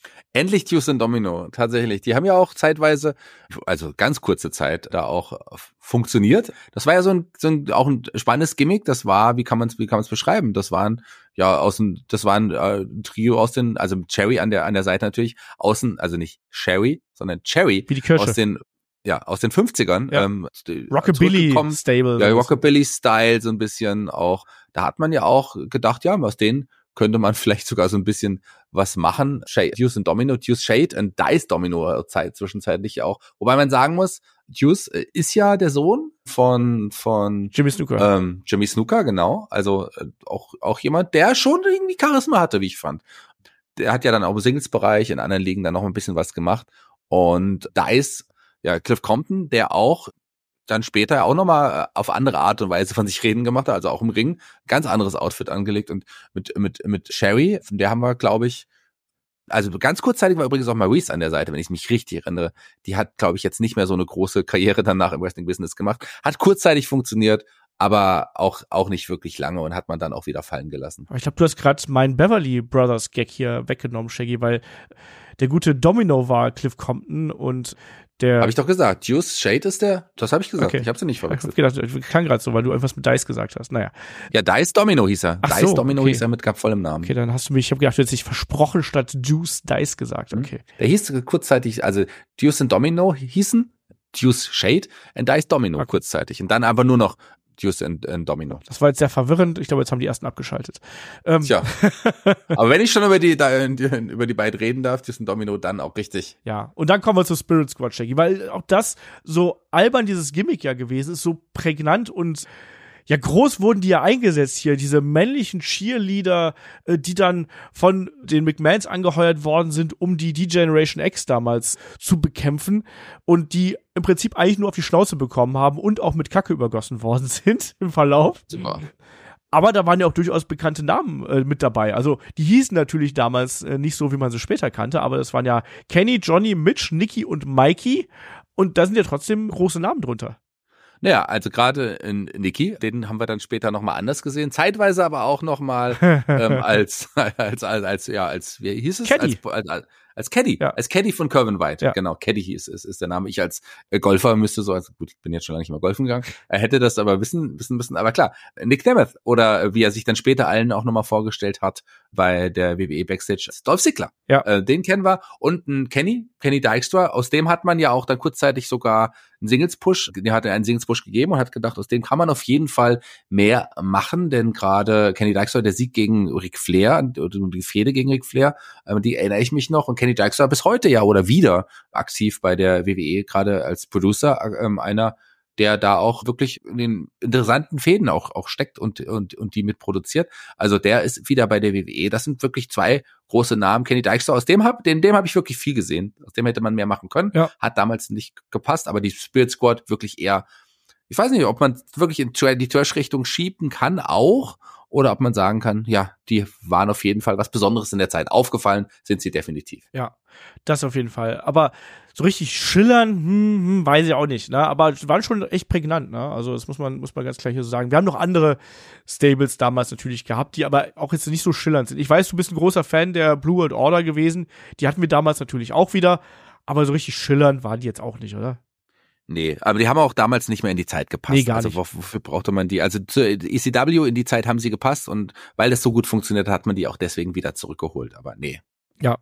Endlich Deuce und Domino, tatsächlich. Die haben ja auch zeitweise, also ganz kurze Zeit, da auch funktioniert. Das war ja so ein, so ein auch ein spannendes Gimmick. Das war, wie kann man es, wie kann man es beschreiben? Das waren ja aus dem, das waren äh, ein Trio aus den, also Cherry an der an der Seite natürlich, außen, also nicht Sherry, sondern Cherry wie die Kirsche. aus den ja aus den fünfzigern. Ja. Ähm, Rockabilly-Stable. Ja, Rockabilly-Style so ein bisschen auch. Da hat man ja auch gedacht, ja, aus denen könnte man vielleicht sogar so ein bisschen was machen. Deuce und Domino, Deuce Shade und Dice Domino Zeit, zwischenzeitlich auch. Wobei man sagen muss, Deuce ist ja der Sohn von von Jimmy Snuka. Ähm, Jimmy Snuka, genau. Also äh, auch auch jemand, der schon irgendwie Charisma hatte, wie ich fand. Der hat ja dann auch im Singles-Bereich in anderen Ligen dann noch ein bisschen was gemacht. Und Dice, ja, Cliff Compton, der auch dann später auch nochmal auf andere Art und Weise von sich reden gemacht hat, also auch im Ring, ganz anderes Outfit angelegt und mit mit mit Sherry, von der haben wir, glaube ich, also ganz kurzzeitig war übrigens auch Maurice an der Seite, wenn ich mich richtig erinnere. Die hat, glaube ich, jetzt nicht mehr so eine große Karriere danach im Wrestling-Business gemacht, hat kurzzeitig funktioniert, aber auch auch nicht wirklich lange und hat man dann auch wieder fallen gelassen. Ich glaube, du hast gerade meinen Beverly Brothers Gag hier weggenommen, Shaggy, weil der gute Domino war Cliff Compton und der... Habe ich doch gesagt. Deuce Shade ist der? Das habe ich gesagt. Okay. Ich habe sie nicht verwechselt. Ich habe gedacht, ich klang gerade so, weil du irgendwas mit Dice gesagt hast. Naja. Ja, Dice Domino hieß er. Ach Dice so, Domino okay. hieß er mit ganz vollem Namen. Okay, dann hast du mich, ich habe gedacht, du hättest dich versprochen statt Deuce Dice gesagt. Okay. Der hieß kurzzeitig, also Deuce und Domino hießen Deuce Shade und Dice Domino okay. kurzzeitig. Und dann aber nur noch Deuce und, und Domino. Das war jetzt sehr verwirrend. Ich glaube, jetzt haben die ersten abgeschaltet. Ähm. Tja. Aber wenn ich schon über die, da, über die beiden reden darf, Deuce und Domino, dann auch richtig. Ja, und dann kommen wir zu Spirit Squad, Shaggy, weil auch das so albern dieses Gimmick ja gewesen ist, so prägnant und ja, groß wurden die ja eingesetzt hier, diese männlichen Cheerleader, äh, die dann von den McMahons angeheuert worden sind, um die D-Generation X damals zu bekämpfen und die im Prinzip eigentlich nur auf die Schnauze bekommen haben und auch mit Kacke übergossen worden sind im Verlauf. Super. Aber da waren ja auch durchaus bekannte Namen äh, mit dabei. Also die hießen natürlich damals äh, nicht so, wie man sie später kannte, aber das waren ja Kenny, Johnny, Mitch, Nicky und Mikey und da sind ja trotzdem große Namen drunter. Naja, also gerade in Nicky, den haben wir dann später nochmal anders gesehen, zeitweise aber auch nochmal ähm, als, als, als, als, ja, als, wie hieß es? Caddy. Als, als, als Caddy, ja. als Caddy von Kerwin White, ja. genau, Caddy hieß es, ist der Name. Ich als äh, Golfer müsste so, also gut, ich bin jetzt schon lange nicht mehr golfen gegangen, er hätte das aber wissen, wissen müssen, aber klar, Nick Nemeth oder äh, wie er sich dann später allen auch nochmal vorgestellt hat bei der W W E Backstage, Dolph Ziggler, ja. äh, den kennen wir und ein Kenny, Kenny Dykstra, aus dem hat man ja auch dann kurzzeitig sogar einen Singles-Push, der hat einen Singles-Push gegeben und hat gedacht, aus dem kann man auf jeden Fall mehr machen, denn gerade Kenny Dykstra, der Sieg gegen Ric Flair, oder die Fehde gegen Ric Flair, äh, die erinnere ich mich noch und Kenny Dykstra bis heute ja oder wieder aktiv bei der W W E, gerade als Producer, äh, einer, der da auch wirklich in den interessanten Fäden auch auch steckt und und und die mitproduziert. Also der ist wieder bei der W W E. Das sind wirklich zwei große Namen. Kenny Dykstra, aus dem hab, den dem habe ich wirklich viel gesehen. Aus dem hätte man mehr machen können. Ja. Hat damals nicht gepasst, aber die Spirit Squad wirklich eher. Ich weiß nicht, ob man wirklich in die Trash-Richtung schieben kann auch. Oder ob man sagen kann, ja, die waren auf jeden Fall was Besonderes in der Zeit. Aufgefallen sind sie definitiv. Ja, das auf jeden Fall. Aber so richtig schillern, hm, hm, weiß ich auch nicht, ne? Aber waren schon echt prägnant, ne? Also das muss man muss man ganz klar hier so sagen. Wir haben noch andere Stables damals natürlich gehabt, die aber auch jetzt nicht so schillernd sind. Ich weiß, du bist ein großer Fan der Blue World Order gewesen. Die hatten wir damals natürlich auch wieder. Aber so richtig schillernd waren die jetzt auch nicht, oder? Nee, aber die haben auch damals nicht mehr in die Zeit gepasst. Nee, gar nicht. Also wofür brauchte man die? Also zur E C W in die Zeit haben sie gepasst und weil das so gut funktioniert, hat man die auch deswegen wieder zurückgeholt. Aber nee. Ja,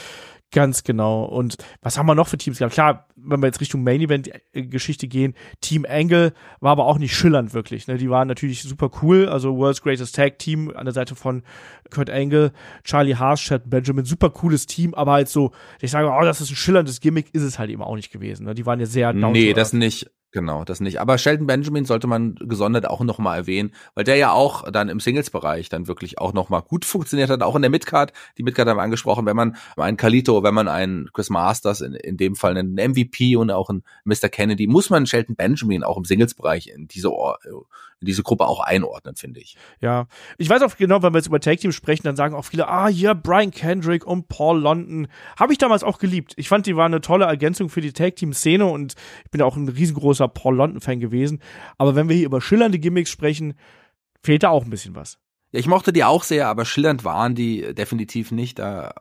ganz genau. Und was haben wir noch für Teams gehabt? Klar, wenn wir jetzt Richtung Main-Event-Geschichte gehen, Team Angle war aber auch nicht schillernd wirklich. Ne? Die waren natürlich super cool. Also World's Greatest Tag Team an der Seite von Kurt Angle, Charlie Haas, Chad Benjamin, super cooles Team, aber halt so, ich sage, oh, das ist ein schillerndes Gimmick, ist es halt eben auch nicht gewesen. Ne? Die waren ja sehr down Nee, to das earth. nicht. Genau, das nicht. Aber Shelton Benjamin sollte man gesondert auch nochmal erwähnen, weil der ja auch dann im Singles-Bereich dann wirklich auch nochmal gut funktioniert hat, auch in der Midcard. Die Midcard haben wir angesprochen, wenn man einen Kalito, wenn man einen Chris Masters, in, in dem Fall einen M V P und auch einen Mister Kennedy, muss man Shelton Benjamin auch im Singles-Bereich in diese, in diese Gruppe auch einordnen, finde ich. Ja, ich weiß auch genau, wenn wir jetzt über Tag Team sprechen, dann sagen auch viele, ah, hier Brian Kendrick und Paul London. Habe ich damals auch geliebt. Ich fand, die waren eine tolle Ergänzung für die Tag Team-Szene und ich bin auch ein riesengroßer Paul London-Fan gewesen. Aber wenn wir hier über schillernde Gimmicks sprechen, fehlt da auch ein bisschen was. Ja, ich mochte die auch sehr, aber schillernd waren die definitiv nicht.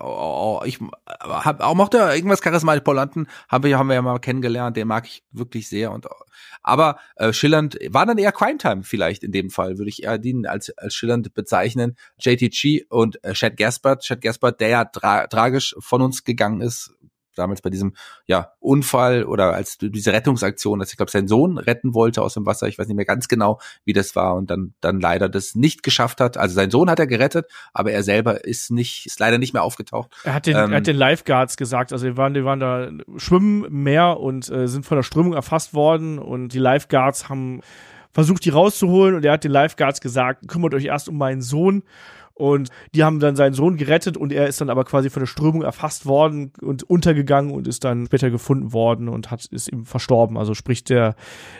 Ich hab, auch mochte irgendwas charismatisch. Paul London haben wir, haben wir ja mal kennengelernt, den mag ich wirklich sehr. Und aber äh, schillernd war dann eher Crimetime vielleicht in dem Fall, würde ich eher den als als schillernd bezeichnen. J T G und äh, Chad Gaspard, Chad Gaspard, der ja tra- tragisch von uns gegangen ist. Damals bei diesem ja Unfall oder als diese Rettungsaktion, dass ich glaube seinen Sohn retten wollte aus dem Wasser, ich weiß nicht mehr ganz genau, wie das war und dann dann leider das nicht geschafft hat. Also sein Sohn hat er gerettet, aber er selber ist nicht ist leider nicht mehr aufgetaucht. Er hat den, ähm, er hat den Lifeguards gesagt, also die waren die waren da schwimmen im Meer und äh, sind von der Strömung erfasst worden und die Lifeguards haben versucht die rauszuholen und er hat den Lifeguards gesagt, kümmert euch erst um meinen Sohn. Und die haben dann seinen Sohn gerettet und er ist dann aber quasi von der Strömung erfasst worden und untergegangen und ist dann später gefunden worden und hat ist eben verstorben. Also sprich, der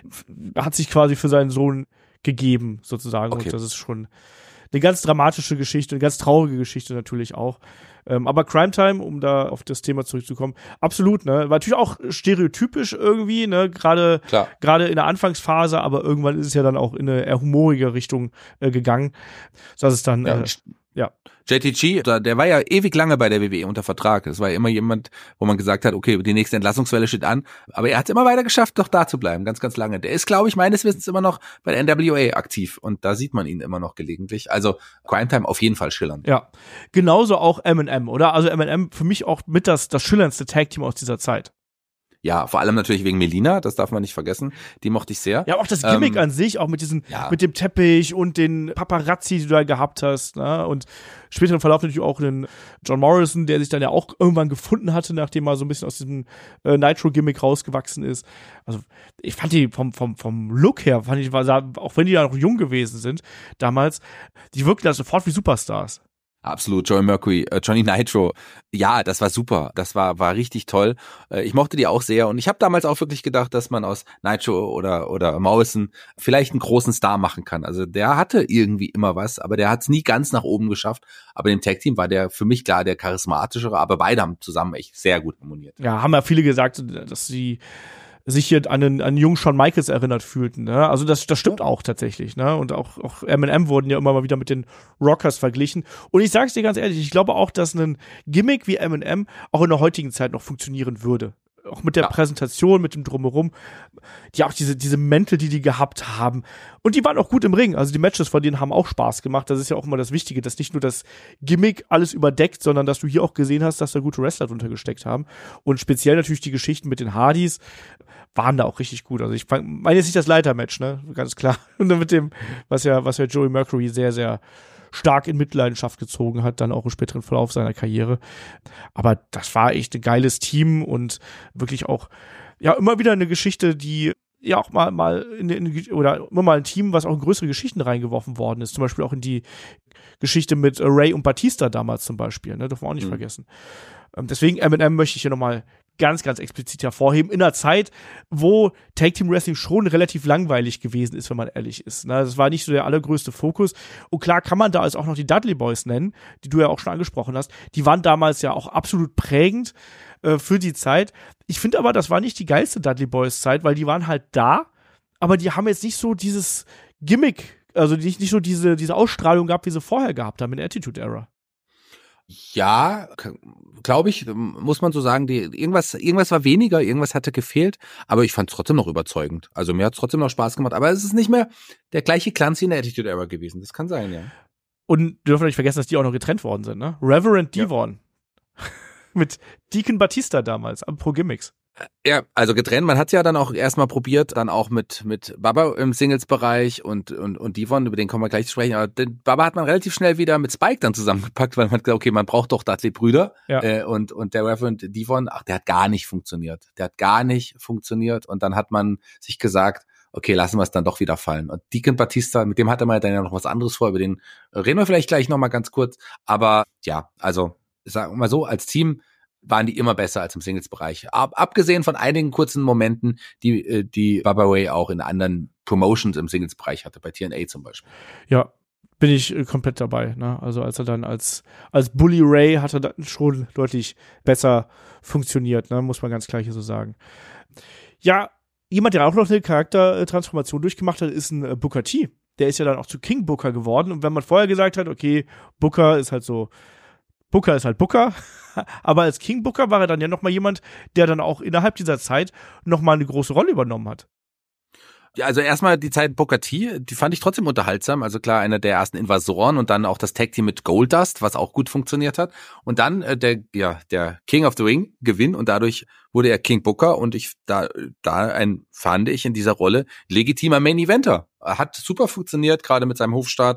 hat sich quasi für seinen Sohn gegeben, sozusagen. Okay. Und das ist schon eine ganz dramatische Geschichte, eine ganz traurige Geschichte natürlich auch. Ähm, aber Crimetime, um da auf das Thema zurückzukommen, absolut, ne? War natürlich auch stereotypisch irgendwie, ne? Gerade gerade in der Anfangsphase, aber irgendwann ist es ja dann auch in eine eher humorige Richtung äh, gegangen. So dass es dann ja. Äh, ja. J T G, der war ja ewig lange bei der W W E unter Vertrag. Das war ja immer jemand, wo man gesagt hat, okay, die nächste Entlassungswelle steht an. Aber er hat es immer weiter geschafft, doch da zu bleiben, ganz, ganz lange. Der ist, glaube ich, meines Wissens immer noch bei der N W A aktiv. Und da sieht man ihn immer noch gelegentlich. Also Crimetime auf jeden Fall schillernd. Ja, genauso auch M and M, oder? Also M and M für mich auch mit das, das schillerndste Tag-Team aus dieser Zeit. Ja, vor allem natürlich wegen Melina, das darf man nicht vergessen. Die mochte ich sehr. Ja, auch das Gimmick ähm, an sich, auch mit diesem, ja. mit dem Teppich und den Paparazzi, die du da gehabt hast, ne? Und später im Verlauf natürlich auch den John Morrison, der sich dann ja auch irgendwann gefunden hatte, nachdem er so ein bisschen aus diesem äh, Nitro-Gimmick rausgewachsen ist. Also, ich fand die vom, vom, vom Look her, fand ich, war, auch wenn die ja noch jung gewesen sind, damals, die wirkten da sofort wie Superstars. Absolut, Joey Mercury, äh, Johnny Nitro, ja, das war super, das war war richtig toll. Äh, ich mochte die auch sehr und ich habe damals auch wirklich gedacht, dass man aus Nitro oder oder Morrison vielleicht einen großen Star machen kann. Also der hatte irgendwie immer was, aber der hat es nie ganz nach oben geschafft. Aber im Tag Team war der für mich klar der charismatischere, aber beide haben zusammen echt sehr gut harmoniert. Ja, haben ja viele gesagt, dass sie sich hier an einen, an einen jungen Shawn Michaels erinnert fühlten, ne? Also das, das stimmt auch tatsächlich, ne? Und auch, auch M and M wurden ja immer mal wieder mit den Rockers verglichen. Und ich sag's dir ganz ehrlich, ich glaube auch, dass ein Gimmick wie M and M auch in der heutigen Zeit noch funktionieren würde. Auch mit der ja. Präsentation, mit dem Drumherum. Die auch diese, diese Mäntel, die die gehabt haben. Und die waren auch gut im Ring. Also die Matches von denen haben auch Spaß gemacht. Das ist ja auch immer das Wichtige, dass nicht nur das Gimmick alles überdeckt, sondern dass du hier auch gesehen hast, dass da gute Wrestler drunter gesteckt haben. Und speziell natürlich die Geschichten mit den Hardys waren da auch richtig gut. Also ich meine jetzt nicht das Leitermatch, ne? Ganz klar. Und dann mit dem, was ja, was ja Joey Mercury sehr, sehr stark in Mitleidenschaft gezogen hat, dann auch im späteren Verlauf seiner Karriere. Aber das war echt ein geiles Team und wirklich auch, ja, immer wieder eine Geschichte, die ja auch mal, mal in, in oder immer mal ein Team, was auch in größere Geschichten reingeworfen worden ist. Zum Beispiel auch in die Geschichte mit Ray und Batista damals zum Beispiel, ne? Dürfen wir auch nicht mhm. vergessen. Deswegen M and M möchte ich hier nochmal ganz, ganz explizit hervorheben, in einer Zeit, wo Tag Team Wrestling schon relativ langweilig gewesen ist, wenn man ehrlich ist. Das war nicht so der allergrößte Fokus. Und klar kann man da also auch noch die Dudley Boys nennen, die du ja auch schon angesprochen hast. Die waren damals ja auch absolut prägend äh, für die Zeit. Ich finde aber, das war nicht die geilste Dudley Boys Zeit, weil die waren halt da, aber die haben jetzt nicht so dieses Gimmick, also nicht, nicht so diese, diese Ausstrahlung gehabt, wie sie vorher gehabt haben in der Attitude Era. Ja, glaube ich, muss man so sagen, die, irgendwas, irgendwas war weniger, irgendwas hatte gefehlt, aber ich fand es trotzdem noch überzeugend. Also mir hat es trotzdem noch Spaß gemacht, aber es ist nicht mehr der gleiche Glanz wie in der Attitude Era gewesen. Das kann sein, ja. Und wir dürfen nicht vergessen, dass die auch noch getrennt worden sind, ne? Reverend ja. Devon. Mit Deacon Batista damals, pro Gimmicks. Ja, also getrennt. Man hat ja dann auch erstmal probiert, dann auch mit mit Baba im Singles-Bereich und und und Devon, über den kommen wir gleich zu sprechen. Aber den Baba hat man relativ schnell wieder mit Spike dann zusammengepackt, weil man hat gesagt, okay, man braucht doch Dudley-Brüder. Ja. Äh, und und der Reverend Devon, ach, der hat gar nicht funktioniert. Der hat gar nicht funktioniert. Und dann hat man sich gesagt, okay, lassen wir es dann doch wieder fallen. Und Deacon Batista, mit dem hatte man dann ja noch was anderes vor, über den reden wir vielleicht gleich nochmal ganz kurz. Aber ja, also sagen wir mal so, als Team waren die immer besser als im Singles-Bereich. Ab, abgesehen von einigen kurzen Momenten, die die Bubba Ray auch in anderen Promotions im Singles-Bereich hatte, bei T N A zum Beispiel. Ja, bin ich komplett dabei. Ne? Also als er dann als als Bully Ray hat er dann schon deutlich besser funktioniert, ne? Muss man ganz klar hier so sagen. Ja, jemand, der auch noch eine Charaktertransformation durchgemacht hat, ist ein Booker T. der ist ja dann auch zu King Booker geworden. Und wenn man vorher gesagt hat, okay, Booker ist halt so, Booker ist halt Booker, aber als King Booker war er dann ja nochmal jemand, der dann auch innerhalb dieser Zeit nochmal eine große Rolle übernommen hat. Ja, also erstmal die Zeit Booker T, die fand ich trotzdem unterhaltsam. Also klar, einer der ersten Invasoren und dann auch das Tag-Team mit Goldust, was auch gut funktioniert hat. Und dann äh, der ja der King of the Ring Gewinn und dadurch wurde er King Booker und ich da da ein fand ich in dieser Rolle legitimer Main Eventer. Hat super funktioniert, gerade mit seinem Hofstart.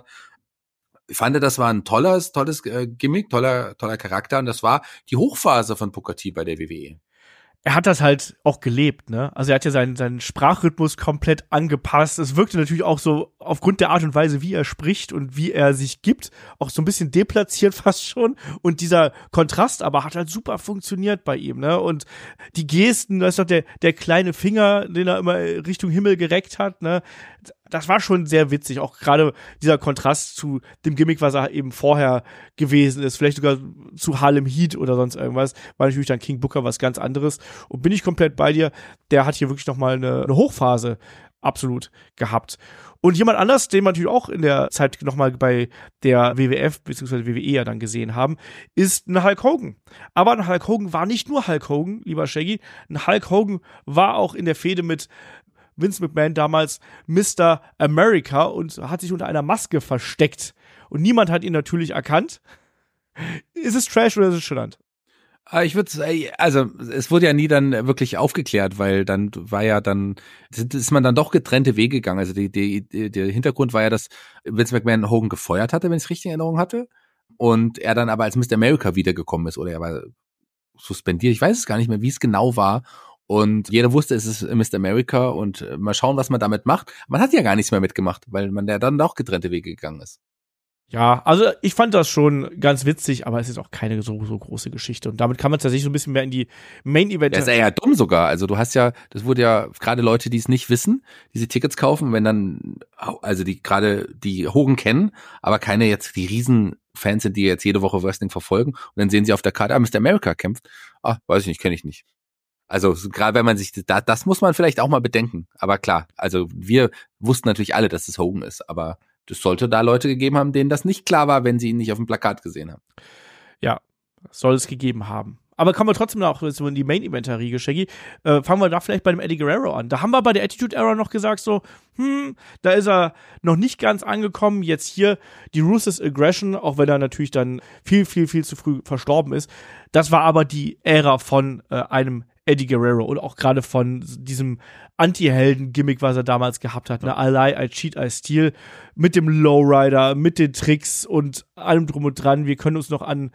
Ich fand, das war ein tolles, tolles äh, Gimmick, toller, toller Charakter und das war die Hochphase von Booker T bei der W W E. Er hat das halt auch gelebt, ne? Also er hat ja seinen, seinen Sprachrhythmus komplett angepasst. Es wirkte natürlich auch so aufgrund der Art und Weise, wie er spricht und wie er sich gibt, auch so ein bisschen deplatziert fast schon. Und dieser Kontrast aber hat halt super funktioniert bei ihm, ne? Und die Gesten, das ist doch der, der kleine Finger, den er immer Richtung Himmel gereckt hat, ne? Das war schon sehr witzig, auch gerade dieser Kontrast zu dem Gimmick, was er eben vorher gewesen ist, vielleicht sogar zu Harlem Heat oder sonst irgendwas, war natürlich dann King Booker was ganz anderes. Und bin ich komplett bei dir, der hat hier wirklich nochmal eine, eine Hochphase absolut gehabt. Und jemand anders, den wir natürlich auch in der Zeit nochmal bei der W W F bzw. W W E ja dann gesehen haben, ist ein Hulk Hogan. Aber ein Hulk Hogan war nicht nur Hulk Hogan, lieber Shaggy, ein Hulk Hogan war auch in der Fehde mit Vince McMahon damals Mister America und hat sich unter einer Maske versteckt. Und niemand hat ihn natürlich erkannt. Ist es Trash oder ist es schillernd? Ich würde, also es wurde ja nie dann wirklich aufgeklärt, weil dann war ja dann, ist man dann doch getrennte Wege gegangen. Also die, die, der Hintergrund war ja, dass Vince McMahon Hogan gefeuert hatte, wenn ich es richtig in Erinnerung hatte. Und er dann aber als Mister America wiedergekommen ist oder er war suspendiert. Ich weiß es gar nicht mehr, wie es genau war. Und jeder wusste, es ist Mister America und mal schauen, was man damit macht. Man hat ja gar nichts mehr mitgemacht, weil man ja dann auch getrennte Wege gegangen ist. Ja, also ich fand das schon ganz witzig, aber es ist auch keine so, so große Geschichte. Und damit kann man tatsächlich so ein bisschen mehr in die Main-Event. Das ist ja dumm sogar. Also du hast ja, das wurde ja gerade Leute, die es nicht wissen, diese Tickets kaufen, wenn dann, also die gerade die Hogan kennen, aber keine jetzt die riesen Fans sind, die jetzt jede Woche Wrestling verfolgen. Und dann sehen sie auf der Karte, ah, Mister America kämpft. Ah, weiß ich nicht, kenne ich nicht. Also gerade wenn man sich, da, das muss man vielleicht auch mal bedenken. Aber klar, also wir wussten natürlich alle, dass es Hogan ist, aber das sollte da Leute gegeben haben, denen das nicht klar war, wenn sie ihn nicht auf dem Plakat gesehen haben. Ja, soll es gegeben haben. Aber kommen wir trotzdem noch so in die Main-Event-Riege, Shaggy. Äh, fangen wir da vielleicht bei dem Eddie Guerrero an. Da haben wir bei der Attitude-Era noch gesagt so, hm, da ist er noch nicht ganz angekommen. Jetzt hier die Ruthless Aggression, auch wenn er natürlich dann viel, viel, viel zu früh verstorben ist. Das war aber die Ära von äh, einem Eddie Guerrero und auch gerade von diesem Anti-Helden-Gimmick, was er damals gehabt hat. Ne? I lie, I cheat, I steal. Mit dem Lowrider, mit den Tricks und allem drum und dran. Wir können uns noch an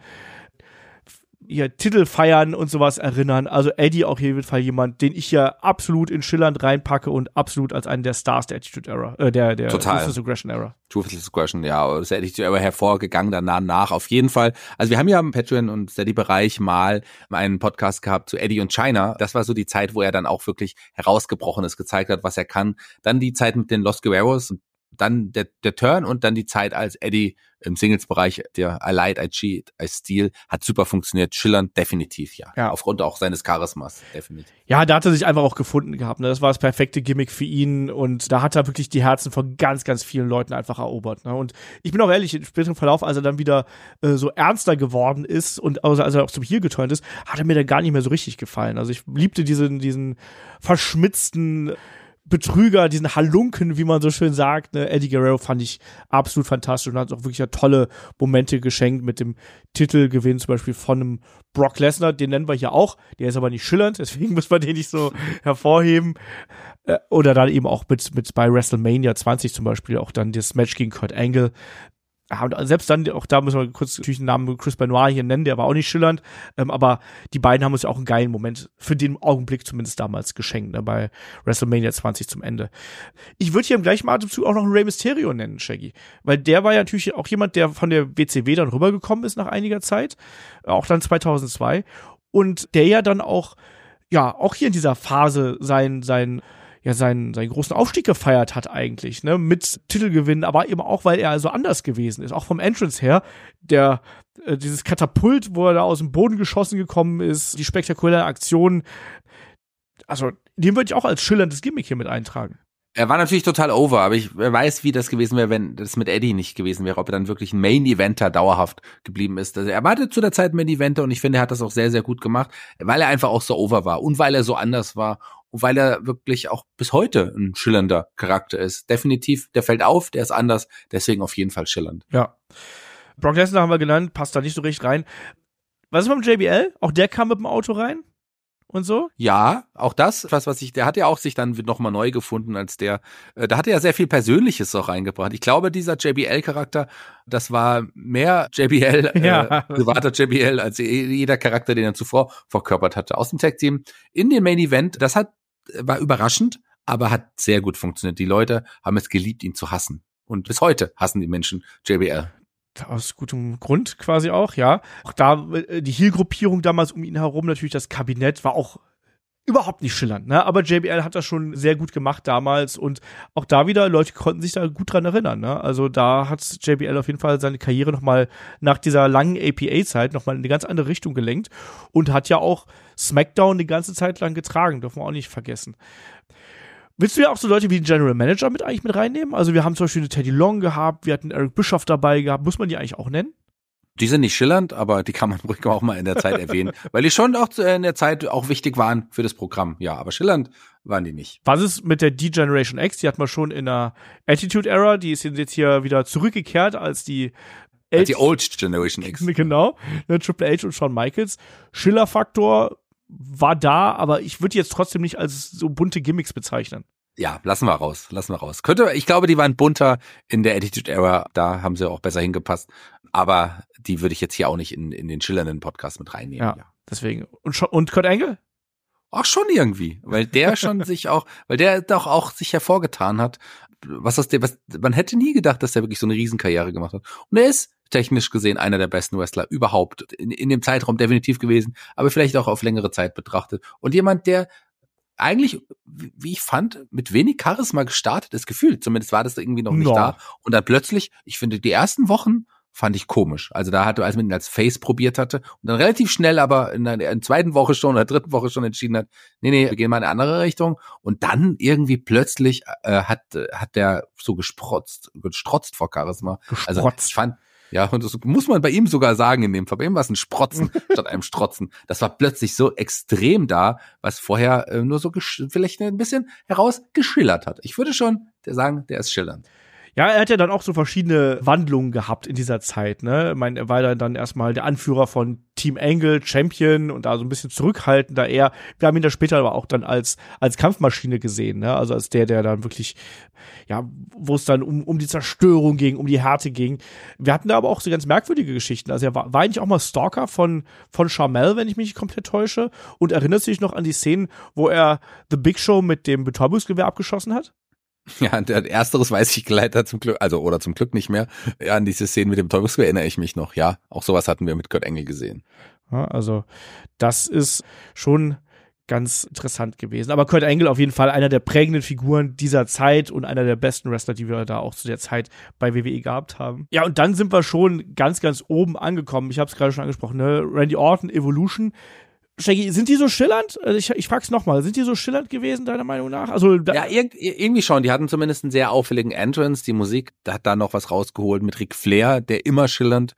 ihr Titel feiern und sowas erinnern. Also Eddie auch jeden Fall jemand, den ich ja absolut in schillernd reinpacke und absolut als einen der Stars der Attitude Era, äh, der, der Ruthless Aggression Era. Ruthless Aggression, ja, das ist Attitude Era hervorgegangen, danach nach, auf jeden Fall. Also wir haben ja im Patreon und Steady-Bereich mal einen Podcast gehabt zu Eddie und China. Das war so die Zeit, wo er dann auch wirklich herausgebrochen ist, gezeigt hat, was er kann. Dann die Zeit mit den Los Guerreros, dann der, der Turn und dann die Zeit als Eddie im Singles-Bereich, der I lied, I cheat, I steal, hat super funktioniert. Schillernd, definitiv, ja. ja. Aufgrund auch seines Charismas, definitiv. Ja, da hat er sich einfach auch gefunden gehabt. Ne? Das war das perfekte Gimmick für ihn und da hat er wirklich die Herzen von ganz, ganz vielen Leuten einfach erobert. Ne? Und ich bin auch ehrlich, im späteren Verlauf, als er dann wieder äh, so ernster geworden ist und also, als er auch zum Heel geturnt ist, hat er mir dann gar nicht mehr so richtig gefallen. Also ich liebte diesen, diesen verschmitzten Betrüger, diesen Halunken, wie man so schön sagt, ne? Eddie Guerrero fand ich absolut fantastisch und hat auch wirklich ja tolle Momente geschenkt mit dem Titelgewinn zum Beispiel von einem Brock Lesnar, den nennen wir hier auch, der ist aber nicht schillernd, deswegen muss man den nicht so hervorheben. Oder dann eben auch mit, mit bei WrestleMania zwanzig zum Beispiel auch dann das Match gegen Kurt Angle. Ja, und selbst dann, auch da müssen wir kurz natürlich den Namen Chris Benoit hier nennen, der war auch nicht schillernd, ähm, aber die beiden haben uns ja auch einen geilen Moment für den Augenblick zumindest damals geschenkt, ne, bei WrestleMania zwanzig zum Ende. Ich würde hier im gleichen Atemzug auch noch einen Rey Mysterio nennen, Shaggy, weil der war ja natürlich auch jemand, der von der W C W dann rübergekommen ist nach einiger Zeit, auch dann zweitausendzwei und der ja dann auch, ja, auch hier in dieser Phase sein, sein ja seinen, seinen großen Aufstieg gefeiert hat eigentlich, ne, mit Titelgewinn, aber eben auch, weil er also anders gewesen ist, auch vom Entrance her, der, äh, dieses Katapult, wo er da aus dem Boden geschossen gekommen ist, die spektakulären Aktionen, also, den würde ich auch als schillerndes Gimmick hier mit eintragen. Er war natürlich total over, aber ich weiß, wie das gewesen wäre, wenn das mit Eddie nicht gewesen wäre, ob er dann wirklich ein Main-Eventer dauerhaft geblieben ist. Also er war zu der Zeit Main-Eventer und ich finde, er hat das auch sehr, sehr gut gemacht, weil er einfach auch so over war und weil er so anders war und weil er wirklich auch bis heute ein schillernder Charakter ist. Definitiv, der fällt auf, der ist anders, deswegen auf jeden Fall schillernd. Ja. Brock Lesnar haben wir genannt, passt da nicht so richtig rein. Was ist mit dem J B L? Auch der kam mit dem Auto rein? Und so? Ja, auch das, was, was ich, der hat ja auch sich dann nochmal neu gefunden als der, äh, da hat er ja sehr viel Persönliches auch reingebracht. Ich glaube, dieser J B L-Charakter, das war mehr J B L, äh, ja. privater J B L, als jeder Charakter, den er zuvor verkörpert hatte. Aus dem Tag-Team in den Main Event, das hat, war überraschend, aber hat sehr gut funktioniert. Die Leute haben es geliebt, ihn zu hassen. Und bis heute hassen die Menschen J B L. Aus gutem Grund quasi auch, ja. Auch da, die Heel-Gruppierung damals um ihn herum, natürlich das Kabinett, war auch überhaupt nicht schillernd, ne? Aber J B L hat das schon sehr gut gemacht damals und auch da wieder, Leute konnten sich da gut dran erinnern, ne? Also da hat J B L auf jeden Fall seine Karriere nochmal nach dieser langen A P A-Zeit nochmal in eine ganz andere Richtung gelenkt und hat ja auch SmackDown die ganze Zeit lang getragen, dürfen wir auch nicht vergessen. Willst du ja auch so Leute wie den General Manager mit eigentlich mit reinnehmen? Also wir haben zum Beispiel eine Teddy Long gehabt, wir hatten Eric Bischoff dabei gehabt. Muss man die eigentlich auch nennen? Die sind nicht schillernd, aber die kann man ruhig auch mal in der Zeit erwähnen, weil die schon auch in der Zeit auch wichtig waren für das Programm. Ja, aber schillernd waren die nicht. Was ist mit der D-Generation X? Die hat man schon in der Attitude-Era. Die ist jetzt hier wieder zurückgekehrt als die als die Old Generation X. Genau, ne, Triple H und Shawn Michaels. Schiller-Faktor war da, aber ich würde jetzt trotzdem nicht als so bunte Gimmicks bezeichnen. Ja, lassen wir raus, lassen wir raus. Könnte, ich glaube, die waren bunter in der Attitude Era, da haben sie auch besser hingepasst. Aber die würde ich jetzt hier auch nicht in, in den schillernden Podcast mit reinnehmen. Ja, ja. Deswegen. Und, und Kurt Angle? Ach, schon irgendwie, weil der schon sich auch, weil der doch auch sich hervorgetan hat. Was das der, was, man hätte nie gedacht, dass der wirklich so eine Riesenkarriere gemacht hat. Und er ist technisch gesehen einer der besten Wrestler überhaupt in, in dem Zeitraum definitiv gewesen, aber vielleicht auch auf längere Zeit betrachtet. Und jemand, der eigentlich, wie ich fand, mit wenig Charisma gestartet ist, gefühlt. Zumindest war das irgendwie noch nicht no. da. Und dann plötzlich, ich finde, die ersten Wochen fand ich komisch. Also da hatte, als man ihn als Face probiert hatte und dann relativ schnell aber in der, in der zweiten Woche schon oder dritten Woche schon entschieden hat, nee, nee, wir gehen mal in eine andere Richtung. Und dann irgendwie plötzlich äh, hat hat der so gesprotzt, gestrotzt vor Charisma. Gesprotzt. Also ich fand, ja, und das muss man bei ihm sogar sagen in dem Fall. Bei ihm war es ein Sprotzen statt einem Strotzen. Das war plötzlich so extrem da, was vorher äh, nur so gesch- vielleicht ein bisschen herausgeschillert hat. Ich würde schon sagen, der ist schillernd. Ja, er hat ja dann auch so verschiedene Wandlungen gehabt in dieser Zeit, ne? Ich meine, er war dann erstmal der Anführer von Team Angle, Champion und da so ein bisschen zurückhaltender eher. Wir haben ihn da später aber auch dann als als Kampfmaschine gesehen, ne? Also als der, der dann wirklich, ja, wo es dann um um die Zerstörung ging, um die Härte ging. Wir hatten da aber auch so ganz merkwürdige Geschichten. Also er war, war eigentlich auch mal Stalker von von Sharmell, wenn ich mich nicht komplett täusche. Und erinnert sich noch an die Szenen, wo er The Big Show mit dem Betäubungsgewehr abgeschossen hat? Ja, der ersteres weiß ich leider zum Glück, also oder zum Glück nicht mehr. Ja, an diese Szenen mit dem Teufelsgewehr erinnere ich mich noch. Ja, auch sowas hatten wir mit Kurt Angle gesehen. Ja, also das ist schon ganz interessant gewesen. Aber Kurt Angle auf jeden Fall einer der prägenden Figuren dieser Zeit und einer der besten Wrestler, die wir da auch zu der Zeit bei W W E gehabt haben. Ja, und dann sind wir schon ganz, ganz oben angekommen. Ich habe es gerade schon angesprochen, ne? Randy Orton, Evolution. Shaggy, sind die so schillernd? Also ich, ich frag's nochmal, sind die so schillernd gewesen, deiner Meinung nach? Also da ja, irg- irgendwie schon. Die hatten zumindest einen sehr auffälligen Entrance. Die Musik, da hat da noch was rausgeholt mit Ric Flair, der immer schillernd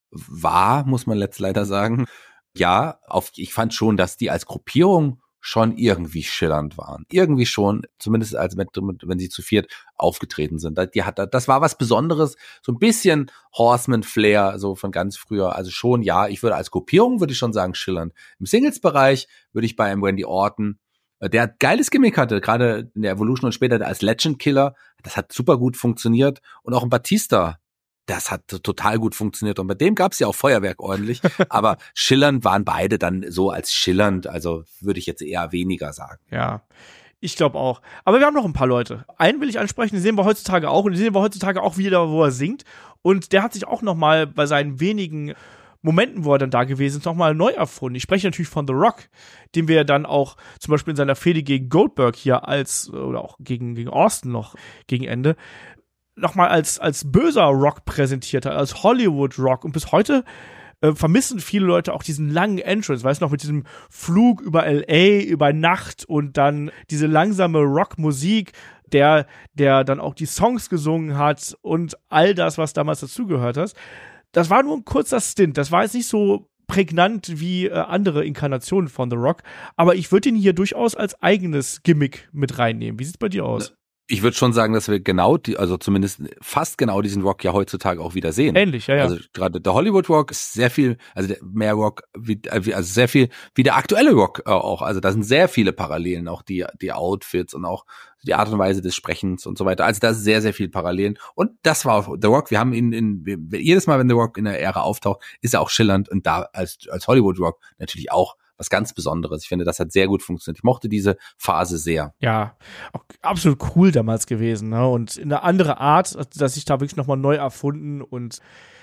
war, muss man jetzt leider sagen. Ja, auf, ich fand schon, dass die als Gruppierung schon irgendwie schillernd waren. Irgendwie schon, zumindest als mit, wenn sie zu viert aufgetreten sind. Die hat, das war was Besonderes, so ein bisschen Horseman-Flair, so von ganz früher. Also schon, ja, ich würde als Gruppierung, würde ich schon sagen, schillernd. Im Singles-Bereich würde ich bei einem Randy Orton, der ein geiles Gimmick hatte, gerade in der Evolution und später als Legend-Killer, das hat super gut funktioniert. Und auch ein Batista, das hat total gut funktioniert und bei dem gab's ja auch Feuerwerk ordentlich, aber schillernd waren beide dann so als schillernd, also würde ich jetzt eher weniger sagen. Ja, ich glaube auch. Aber wir haben noch ein paar Leute. Einen will ich ansprechen, den sehen wir heutzutage auch und den sehen wir heutzutage auch wieder, wo er singt und der hat sich auch noch mal bei seinen wenigen Momenten, wo er dann da gewesen ist, nochmal neu erfunden. Ich spreche natürlich von The Rock, den wir dann auch zum Beispiel in seiner Fehde gegen Goldberg hier als, oder auch gegen, gegen Austin noch gegen Ende, nochmal als, als böser Rock präsentiert hat, als Hollywood Rock. Und bis heute äh, vermissen viele Leute auch diesen langen Entrance, weißt du noch, mit diesem Flug über L A, über Nacht und dann diese langsame Rock-Musik. der, der dann auch die Songs gesungen hat und all das, was damals dazugehört hat. Das war nur ein kurzer Stint. Das war jetzt nicht so prägnant wie äh, andere Inkarnationen von The Rock. Aber ich würde ihn hier durchaus als eigenes Gimmick mit reinnehmen. Wie sieht's bei dir aus? Ich würde schon sagen, dass wir genau, die, also zumindest fast genau diesen Rock ja heutzutage auch wieder sehen. Ähnlich, ja, ja. Also gerade der Hollywood Rock ist sehr viel, also der, mehr Rock, wie, also sehr viel wie der aktuelle Rock äh, auch. Also da sind sehr viele Parallelen, auch die die Outfits und auch die Art und Weise des Sprechens und so weiter. Also da ist sehr, sehr viel Parallelen. Und das war auch The Rock. Wir haben ihn in, wir, jedes Mal, wenn The Rock in der Ära auftaucht, ist er auch schillernd und da als als Hollywood Rock natürlich auch was ganz Besonderes. Ich finde, das hat sehr gut funktioniert. Ich mochte diese Phase sehr. Ja, auch absolut cool damals gewesen, ne? Und in eine andere Art, dass sich da wirklich nochmal neu erfunden und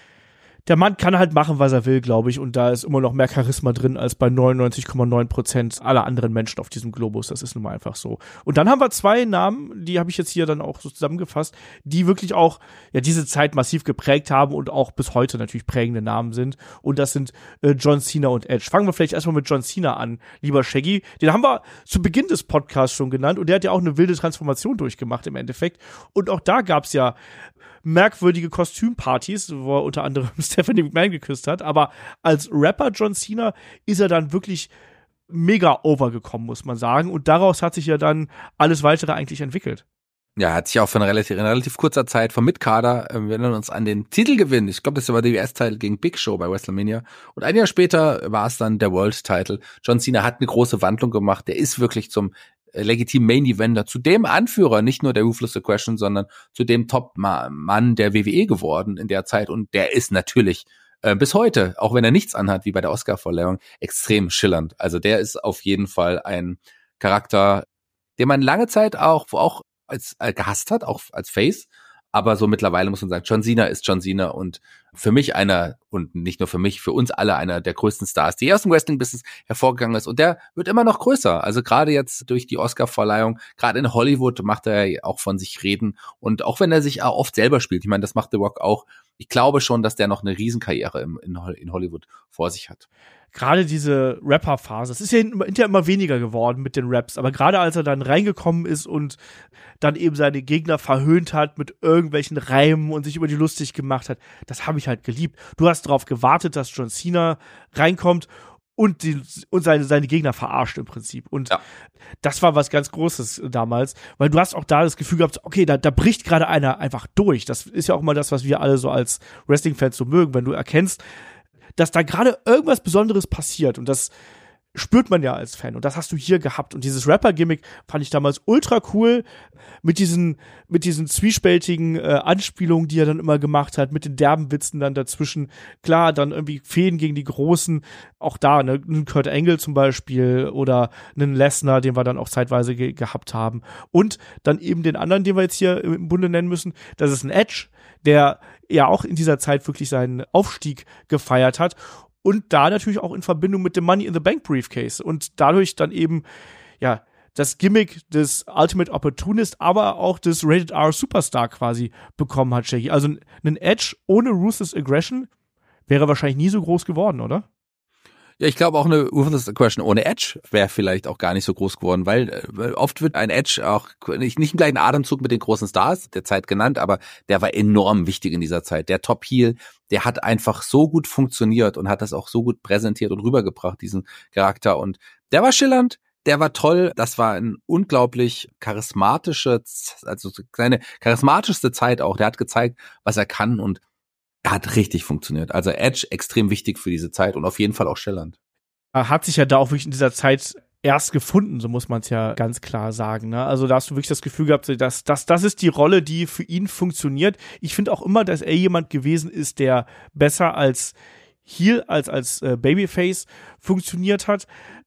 der Mann kann halt machen, was er will, glaube ich, und da ist immer noch mehr Charisma drin als bei neunundneunzig Komma neun Prozent aller anderen Menschen auf diesem Globus. Das ist nun mal einfach so. Und dann haben wir zwei Namen, die habe ich jetzt hier dann auch so zusammengefasst, die wirklich auch ja diese Zeit massiv geprägt haben und auch bis heute natürlich prägende Namen sind. Und das sind äh, John Cena und Edge. Fangen wir vielleicht erstmal mit John Cena an, lieber Shaggy. Den haben wir zu Beginn des Podcasts schon genannt und der hat ja auch eine wilde Transformation durchgemacht im Endeffekt. Und auch da gab's ja merkwürdige Kostümpartys, wo er unter anderem Stephanie McMahon geküsst hat, aber als Rapper John Cena ist er dann wirklich mega overgekommen, muss man sagen, und daraus hat sich ja dann alles Weitere eigentlich entwickelt. Ja, er hat sich auch für eine relativ, in relativ kurzer Zeit vom Mitkader, äh, wir erinnern uns an den Titelgewinn, ich glaube, das war der U S-Titel gegen Big Show bei WrestleMania, und ein Jahr später war es dann der World-Title. John Cena hat eine große Wandlung gemacht, der ist wirklich zum legitimen Main-Eventer, zu dem Anführer, nicht nur der Ruthless Aggression, sondern zu dem Top-Mann der W W E geworden in der Zeit, und der ist natürlich äh, bis heute, auch wenn er nichts anhat, wie bei der Oscar-Verleihung, extrem schillernd. Also der ist auf jeden Fall ein Charakter, den man lange Zeit auch, auch als äh, gehasst hat, auch als Face, aber so mittlerweile muss man sagen, John Cena ist John Cena und für mich einer, und nicht nur für mich, für uns alle einer der größten Stars, die aus dem Wrestling-Business hervorgegangen ist, und der wird immer noch größer. Also gerade jetzt durch die Oscar-Verleihung, gerade in Hollywood macht er auch von sich reden, und auch wenn er sich auch oft selber spielt, ich meine, das macht The Rock auch, ich glaube schon, dass der noch eine Riesenkarriere im, in, in Hollywood vor sich hat. Gerade diese Rapper-Phase, es ist ja hinterher immer weniger geworden mit den Raps, aber gerade als er dann reingekommen ist und dann eben seine Gegner verhöhnt hat mit irgendwelchen Reimen und sich über die lustig gemacht hat, das habe ich halt geliebt. Du hast darauf gewartet, dass John Cena reinkommt und, die, und seine, seine Gegner verarscht im Prinzip. Und ja, das war was ganz Großes damals, weil du hast auch da das Gefühl gehabt, okay, da, da bricht gerade einer einfach durch. Das ist ja auch mal das, was wir alle so als Wrestling-Fans so mögen, wenn du erkennst, dass da gerade irgendwas Besonderes passiert, und das spürt man ja als Fan, und das hast du hier gehabt, und dieses Rapper-Gimmick fand ich damals ultra cool, mit diesen mit diesen zwiespältigen äh, Anspielungen, die er dann immer gemacht hat, mit den derben Witzen dann dazwischen, klar, dann irgendwie Fäden gegen die Großen, auch da, ne, einen Kurt Angle zum Beispiel oder einen Lesnar, den wir dann auch zeitweise ge- gehabt haben, und dann eben den anderen, den wir jetzt hier im Bunde nennen müssen, das ist ein Edge, der ja auch in dieser Zeit wirklich seinen Aufstieg gefeiert hat und da natürlich auch in Verbindung mit dem Money in the Bank Briefcase und dadurch dann eben, ja, das Gimmick des Ultimate Opportunist, aber auch des Rated R Superstar quasi bekommen hat, Shaggy. Also ein Edge ohne Ruthless Aggression wäre wahrscheinlich nie so groß geworden, oder? Ja, ich glaube auch eine Ruthless Aggression ohne Edge wäre vielleicht auch gar nicht so groß geworden, weil, weil oft wird ein Edge auch nicht, nicht im gleichen Atemzug mit den großen Stars der Zeit genannt, aber der war enorm wichtig in dieser Zeit. Der Top Heel, der hat einfach so gut funktioniert und hat das auch so gut präsentiert und rübergebracht, diesen Charakter, und der war schillernd. Der war toll, das war ein unglaublich charismatische, also seine charismatischste Zeit auch. Der hat gezeigt, was er kann, und er hat richtig funktioniert. Also Edge extrem wichtig für diese Zeit und auf jeden Fall auch schillernd. Er hat sich ja da auch wirklich in dieser Zeit erst gefunden, so muss man es ja ganz klar sagen, ne? Also da hast du wirklich das Gefühl gehabt, dass, dass das ist die Rolle, die für ihn funktioniert. Ich finde auch immer, dass er jemand gewesen ist, der besser als Heel, als als äh, Babyface funktioniert hat.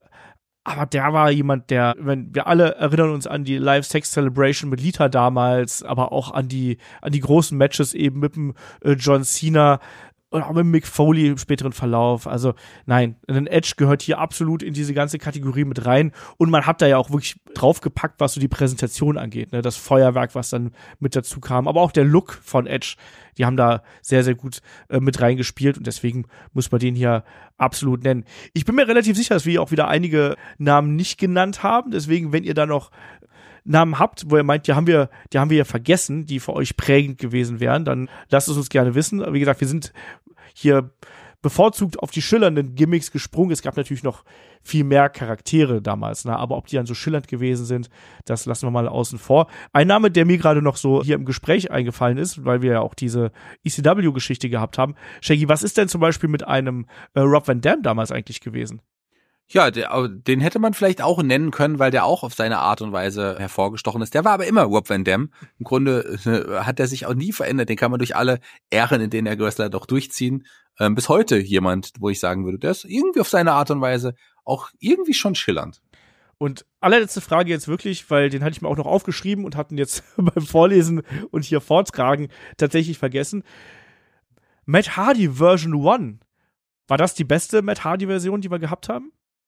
Aber der war jemand, der, wenn wir alle erinnern uns an die Live-Sex-Celebration mit Lita damals, aber auch an die an die großen Matches eben mit dem äh, John Cena und auch mit Mick Foley im späteren Verlauf. Also nein, ein Edge gehört hier absolut in diese ganze Kategorie mit rein, und man hat da ja auch wirklich draufgepackt, was so die Präsentation angeht, ne? Das Feuerwerk, was dann mit dazu kam, aber auch der Look von Edge, die haben da sehr, sehr gut äh, mit reingespielt, und deswegen muss man den hier absolut nennen. Ich bin mir relativ sicher, dass wir hier auch wieder einige Namen nicht genannt haben, deswegen, wenn ihr da noch Namen habt, wo ihr meint, die haben wir, die haben wir ja vergessen, die für euch prägend gewesen wären, dann lasst es uns gerne wissen. Wie gesagt, wir sind hier bevorzugt auf die schillernden Gimmicks gesprungen. Es gab natürlich noch viel mehr Charaktere damals, ne? Aber ob die dann so schillernd gewesen sind, das lassen wir mal außen vor. Ein Name, der mir gerade noch so hier im Gespräch eingefallen ist, weil wir ja auch diese E C W-Geschichte gehabt haben. Shaggy, was ist denn zum Beispiel mit einem äh, Rob Van Dam damals eigentlich gewesen? Ja, der, den hätte man vielleicht auch nennen können, weil der auch auf seine Art und Weise hervorgestochen ist. Der war aber immer Rob Van Dam. Im Grunde äh, hat er sich auch nie verändert. Den kann man durch alle Ähren, in denen der Wrestler doch durchziehen. Ähm, bis heute jemand, wo ich sagen würde, der ist irgendwie auf seine Art und Weise auch irgendwie schon schillernd. Und allerletzte Frage jetzt wirklich, weil den hatte ich mir auch noch aufgeschrieben und hatten jetzt beim Vorlesen und hier vortragen tatsächlich vergessen. Matt Hardy Version eins. War das die beste Matt Hardy Version, die wir gehabt haben?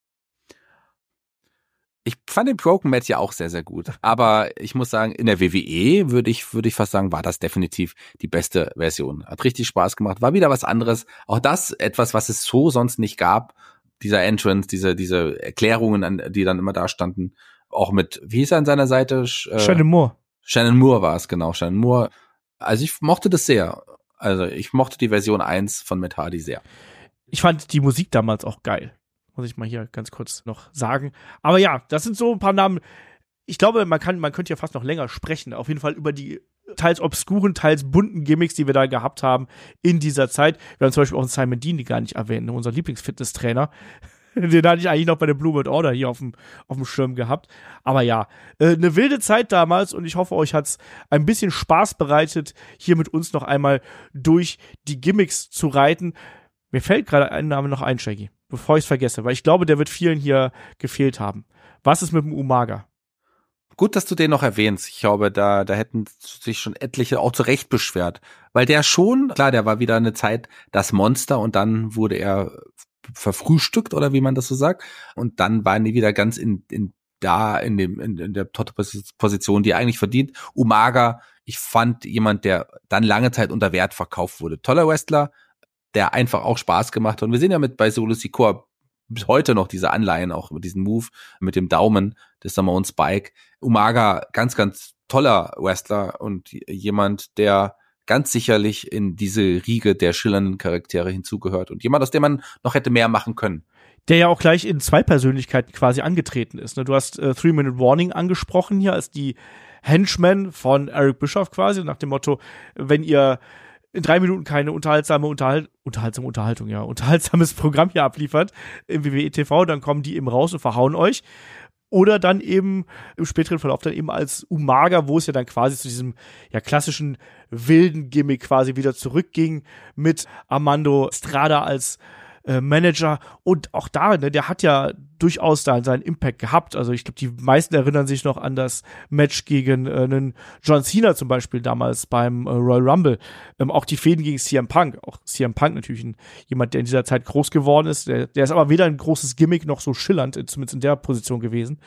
Ich fand den Broken Matt ja auch sehr, sehr gut. Aber ich muss sagen, in der W W E würde ich, würde ich fast sagen, war das definitiv die beste Version. Hat richtig Spaß gemacht. War wieder was anderes. Auch das etwas, was es so sonst nicht gab. Dieser Entrance, diese, diese Erklärungen, die dann immer da standen. Auch mit, wie hieß er an seiner Seite? Äh, Shannon Moore. Shannon Moore war es, genau. Shannon Moore. Also ich mochte das sehr. Also ich mochte die Version eins von Matt Hardy sehr. Ich fand die Musik damals auch geil. Muss ich mal hier ganz kurz noch sagen. Aber ja, das sind so ein paar Namen. Ich glaube, man kann, man könnte ja fast noch länger sprechen. Auf jeden Fall über die teils obskuren, teils bunten Gimmicks, die wir da gehabt haben in dieser Zeit. Wir haben zum Beispiel auch einen Simon Dean, die gar nicht erwähnen, unser Lieblingsfitnesstrainer. Den hatte ich eigentlich noch bei der Blue World Order hier auf dem, auf dem Schirm gehabt. Aber ja, äh, eine wilde Zeit damals und ich hoffe, euch hat's ein bisschen Spaß bereitet, hier mit uns noch einmal durch die Gimmicks zu reiten. Mir fällt gerade ein Name noch ein, Shaggy, bevor ich es vergesse, weil ich glaube, der wird vielen hier gefehlt haben. Was ist mit dem Umaga? Gut, dass du den noch erwähnst. Ich glaube, da, da hätten sich schon etliche auch zu Recht beschwert. Weil der schon, klar, der war wieder eine Zeit das Monster und dann wurde er verfrühstückt oder wie man das so sagt. Und dann waren die wieder ganz in, in da in dem in, in der Top-Position, die er eigentlich verdient. Umaga, ich fand jemand, der dann lange Zeit unter Wert verkauft wurde. Toller Wrestler, der einfach auch Spaß gemacht hat. Und wir sehen ja mit bei Solo Sikoa bis heute noch diese Anleihen, auch mit diesem Move mit dem Daumen, das Samoan Spike. Umaga, ganz, ganz toller Wrestler und jemand, der ganz sicherlich in diese Riege der schillernden Charaktere hinzugehört und jemand, aus dem man noch hätte mehr machen können. Der ja auch gleich in zwei Persönlichkeiten quasi angetreten ist. Du hast äh, Three-Minute Warning angesprochen hier als die Henchmen von Eric Bischoff quasi, nach dem Motto, wenn ihr in drei Minuten keine unterhaltsame Unterhalt unterhaltsame Unterhaltung, ja, unterhaltsames Programm hier abliefert im W W E T V, dann kommen die eben raus und verhauen euch. Oder dann eben im späteren Verlauf dann eben als Umaga, wo es ja dann quasi zu diesem ja klassischen wilden Gimmick quasi wieder zurückging mit Armando Estrada als äh, Manager. Und auch da, ne, der hat ja durchaus da seinen Impact gehabt. Also ich glaube, die meisten erinnern sich noch an das Match gegen äh, einen John Cena zum Beispiel damals beim äh, Royal Rumble. Ähm, auch die Fäden gegen C M Punk. Auch C M Punk natürlich ein, jemand, der in dieser Zeit groß geworden ist. Der, der ist aber weder ein großes Gimmick noch so schillernd, zumindest in der Position gewesen.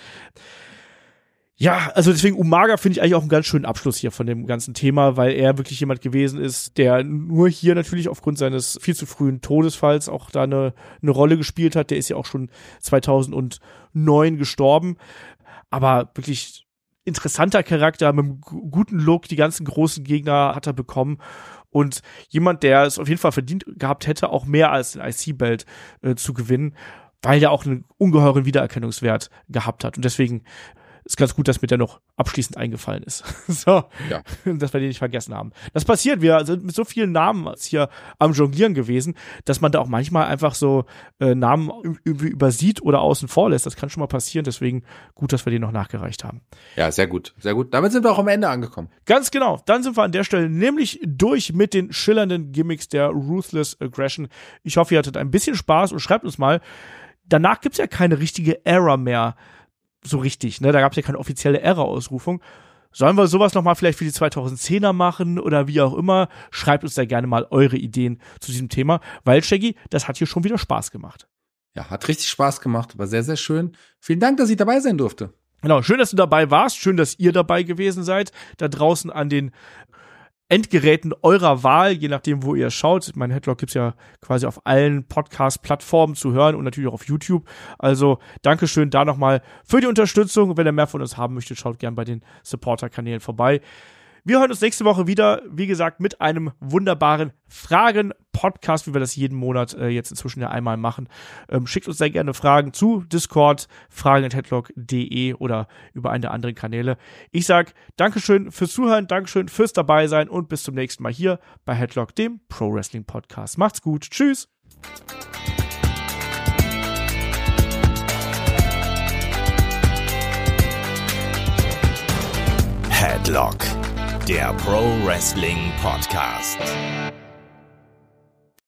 Ja, also deswegen Umaga finde ich eigentlich auch einen ganz schönen Abschluss hier von dem ganzen Thema, weil er wirklich jemand gewesen ist, der nur hier natürlich aufgrund seines viel zu frühen Todesfalls auch da eine, eine Rolle gespielt hat. Der ist ja auch schon zweitausendneun gestorben, aber wirklich interessanter Charakter mit einem guten Look. Die ganzen großen Gegner hat er bekommen und jemand, der es auf jeden Fall verdient gehabt hätte, auch mehr als den I C-Belt äh, zu gewinnen, weil der auch einen ungeheuren Wiedererkennungswert gehabt hat und deswegen ist ganz gut, dass mir der noch abschließend eingefallen ist. So, ja. Dass wir den nicht vergessen haben. Das passiert, wir sind mit so vielen Namen hier am Jonglieren gewesen, dass man da auch manchmal einfach so äh, Namen irgendwie übersieht oder außen vor lässt. Das kann schon mal passieren, deswegen gut, dass wir den noch nachgereicht haben. Ja, sehr gut, sehr gut. Damit sind wir auch am Ende angekommen. Ganz genau, dann sind wir an der Stelle nämlich durch mit den schillernden Gimmicks der Ruthless Aggression. Ich hoffe, ihr hattet ein bisschen Spaß und schreibt uns mal. Danach gibt's ja keine richtige Era mehr, so richtig, ne? Da gab es ja keine offizielle Ära-Ausrufung. Sollen wir sowas nochmal vielleicht für die zweitausendzehner machen oder wie auch immer? Schreibt uns da gerne mal eure Ideen zu diesem Thema, weil, Shaggy, das hat hier schon wieder Spaß gemacht. Ja, hat richtig Spaß gemacht, war sehr, sehr schön. Vielen Dank, dass ich dabei sein durfte. Genau, schön, dass du dabei warst, schön, dass ihr dabei gewesen seid, da draußen an den Endgeräten eurer Wahl, je nachdem, wo ihr schaut. Mein Headlock gibt's ja quasi auf allen Podcast-Plattformen zu hören und natürlich auch auf YouTube. Also Dankeschön da nochmal für die Unterstützung. Und wenn ihr mehr von uns haben möchtet, schaut gern bei den Supporter-Kanälen vorbei. Wir hören uns nächste Woche wieder, wie gesagt, mit einem wunderbaren Fragen-Podcast, wie wir das jeden Monat äh, jetzt inzwischen ja einmal machen. Ähm, schickt uns sehr gerne Fragen zu Discord, fragen at headlock punkt de oder über einen der anderen Kanäle. Ich sag Dankeschön fürs Zuhören, Dankeschön fürs Dabeisein und bis zum nächsten Mal hier bei Headlock, dem Pro Wrestling Podcast. Macht's gut, tschüss! Headlock, der Pro Wrestling Podcast.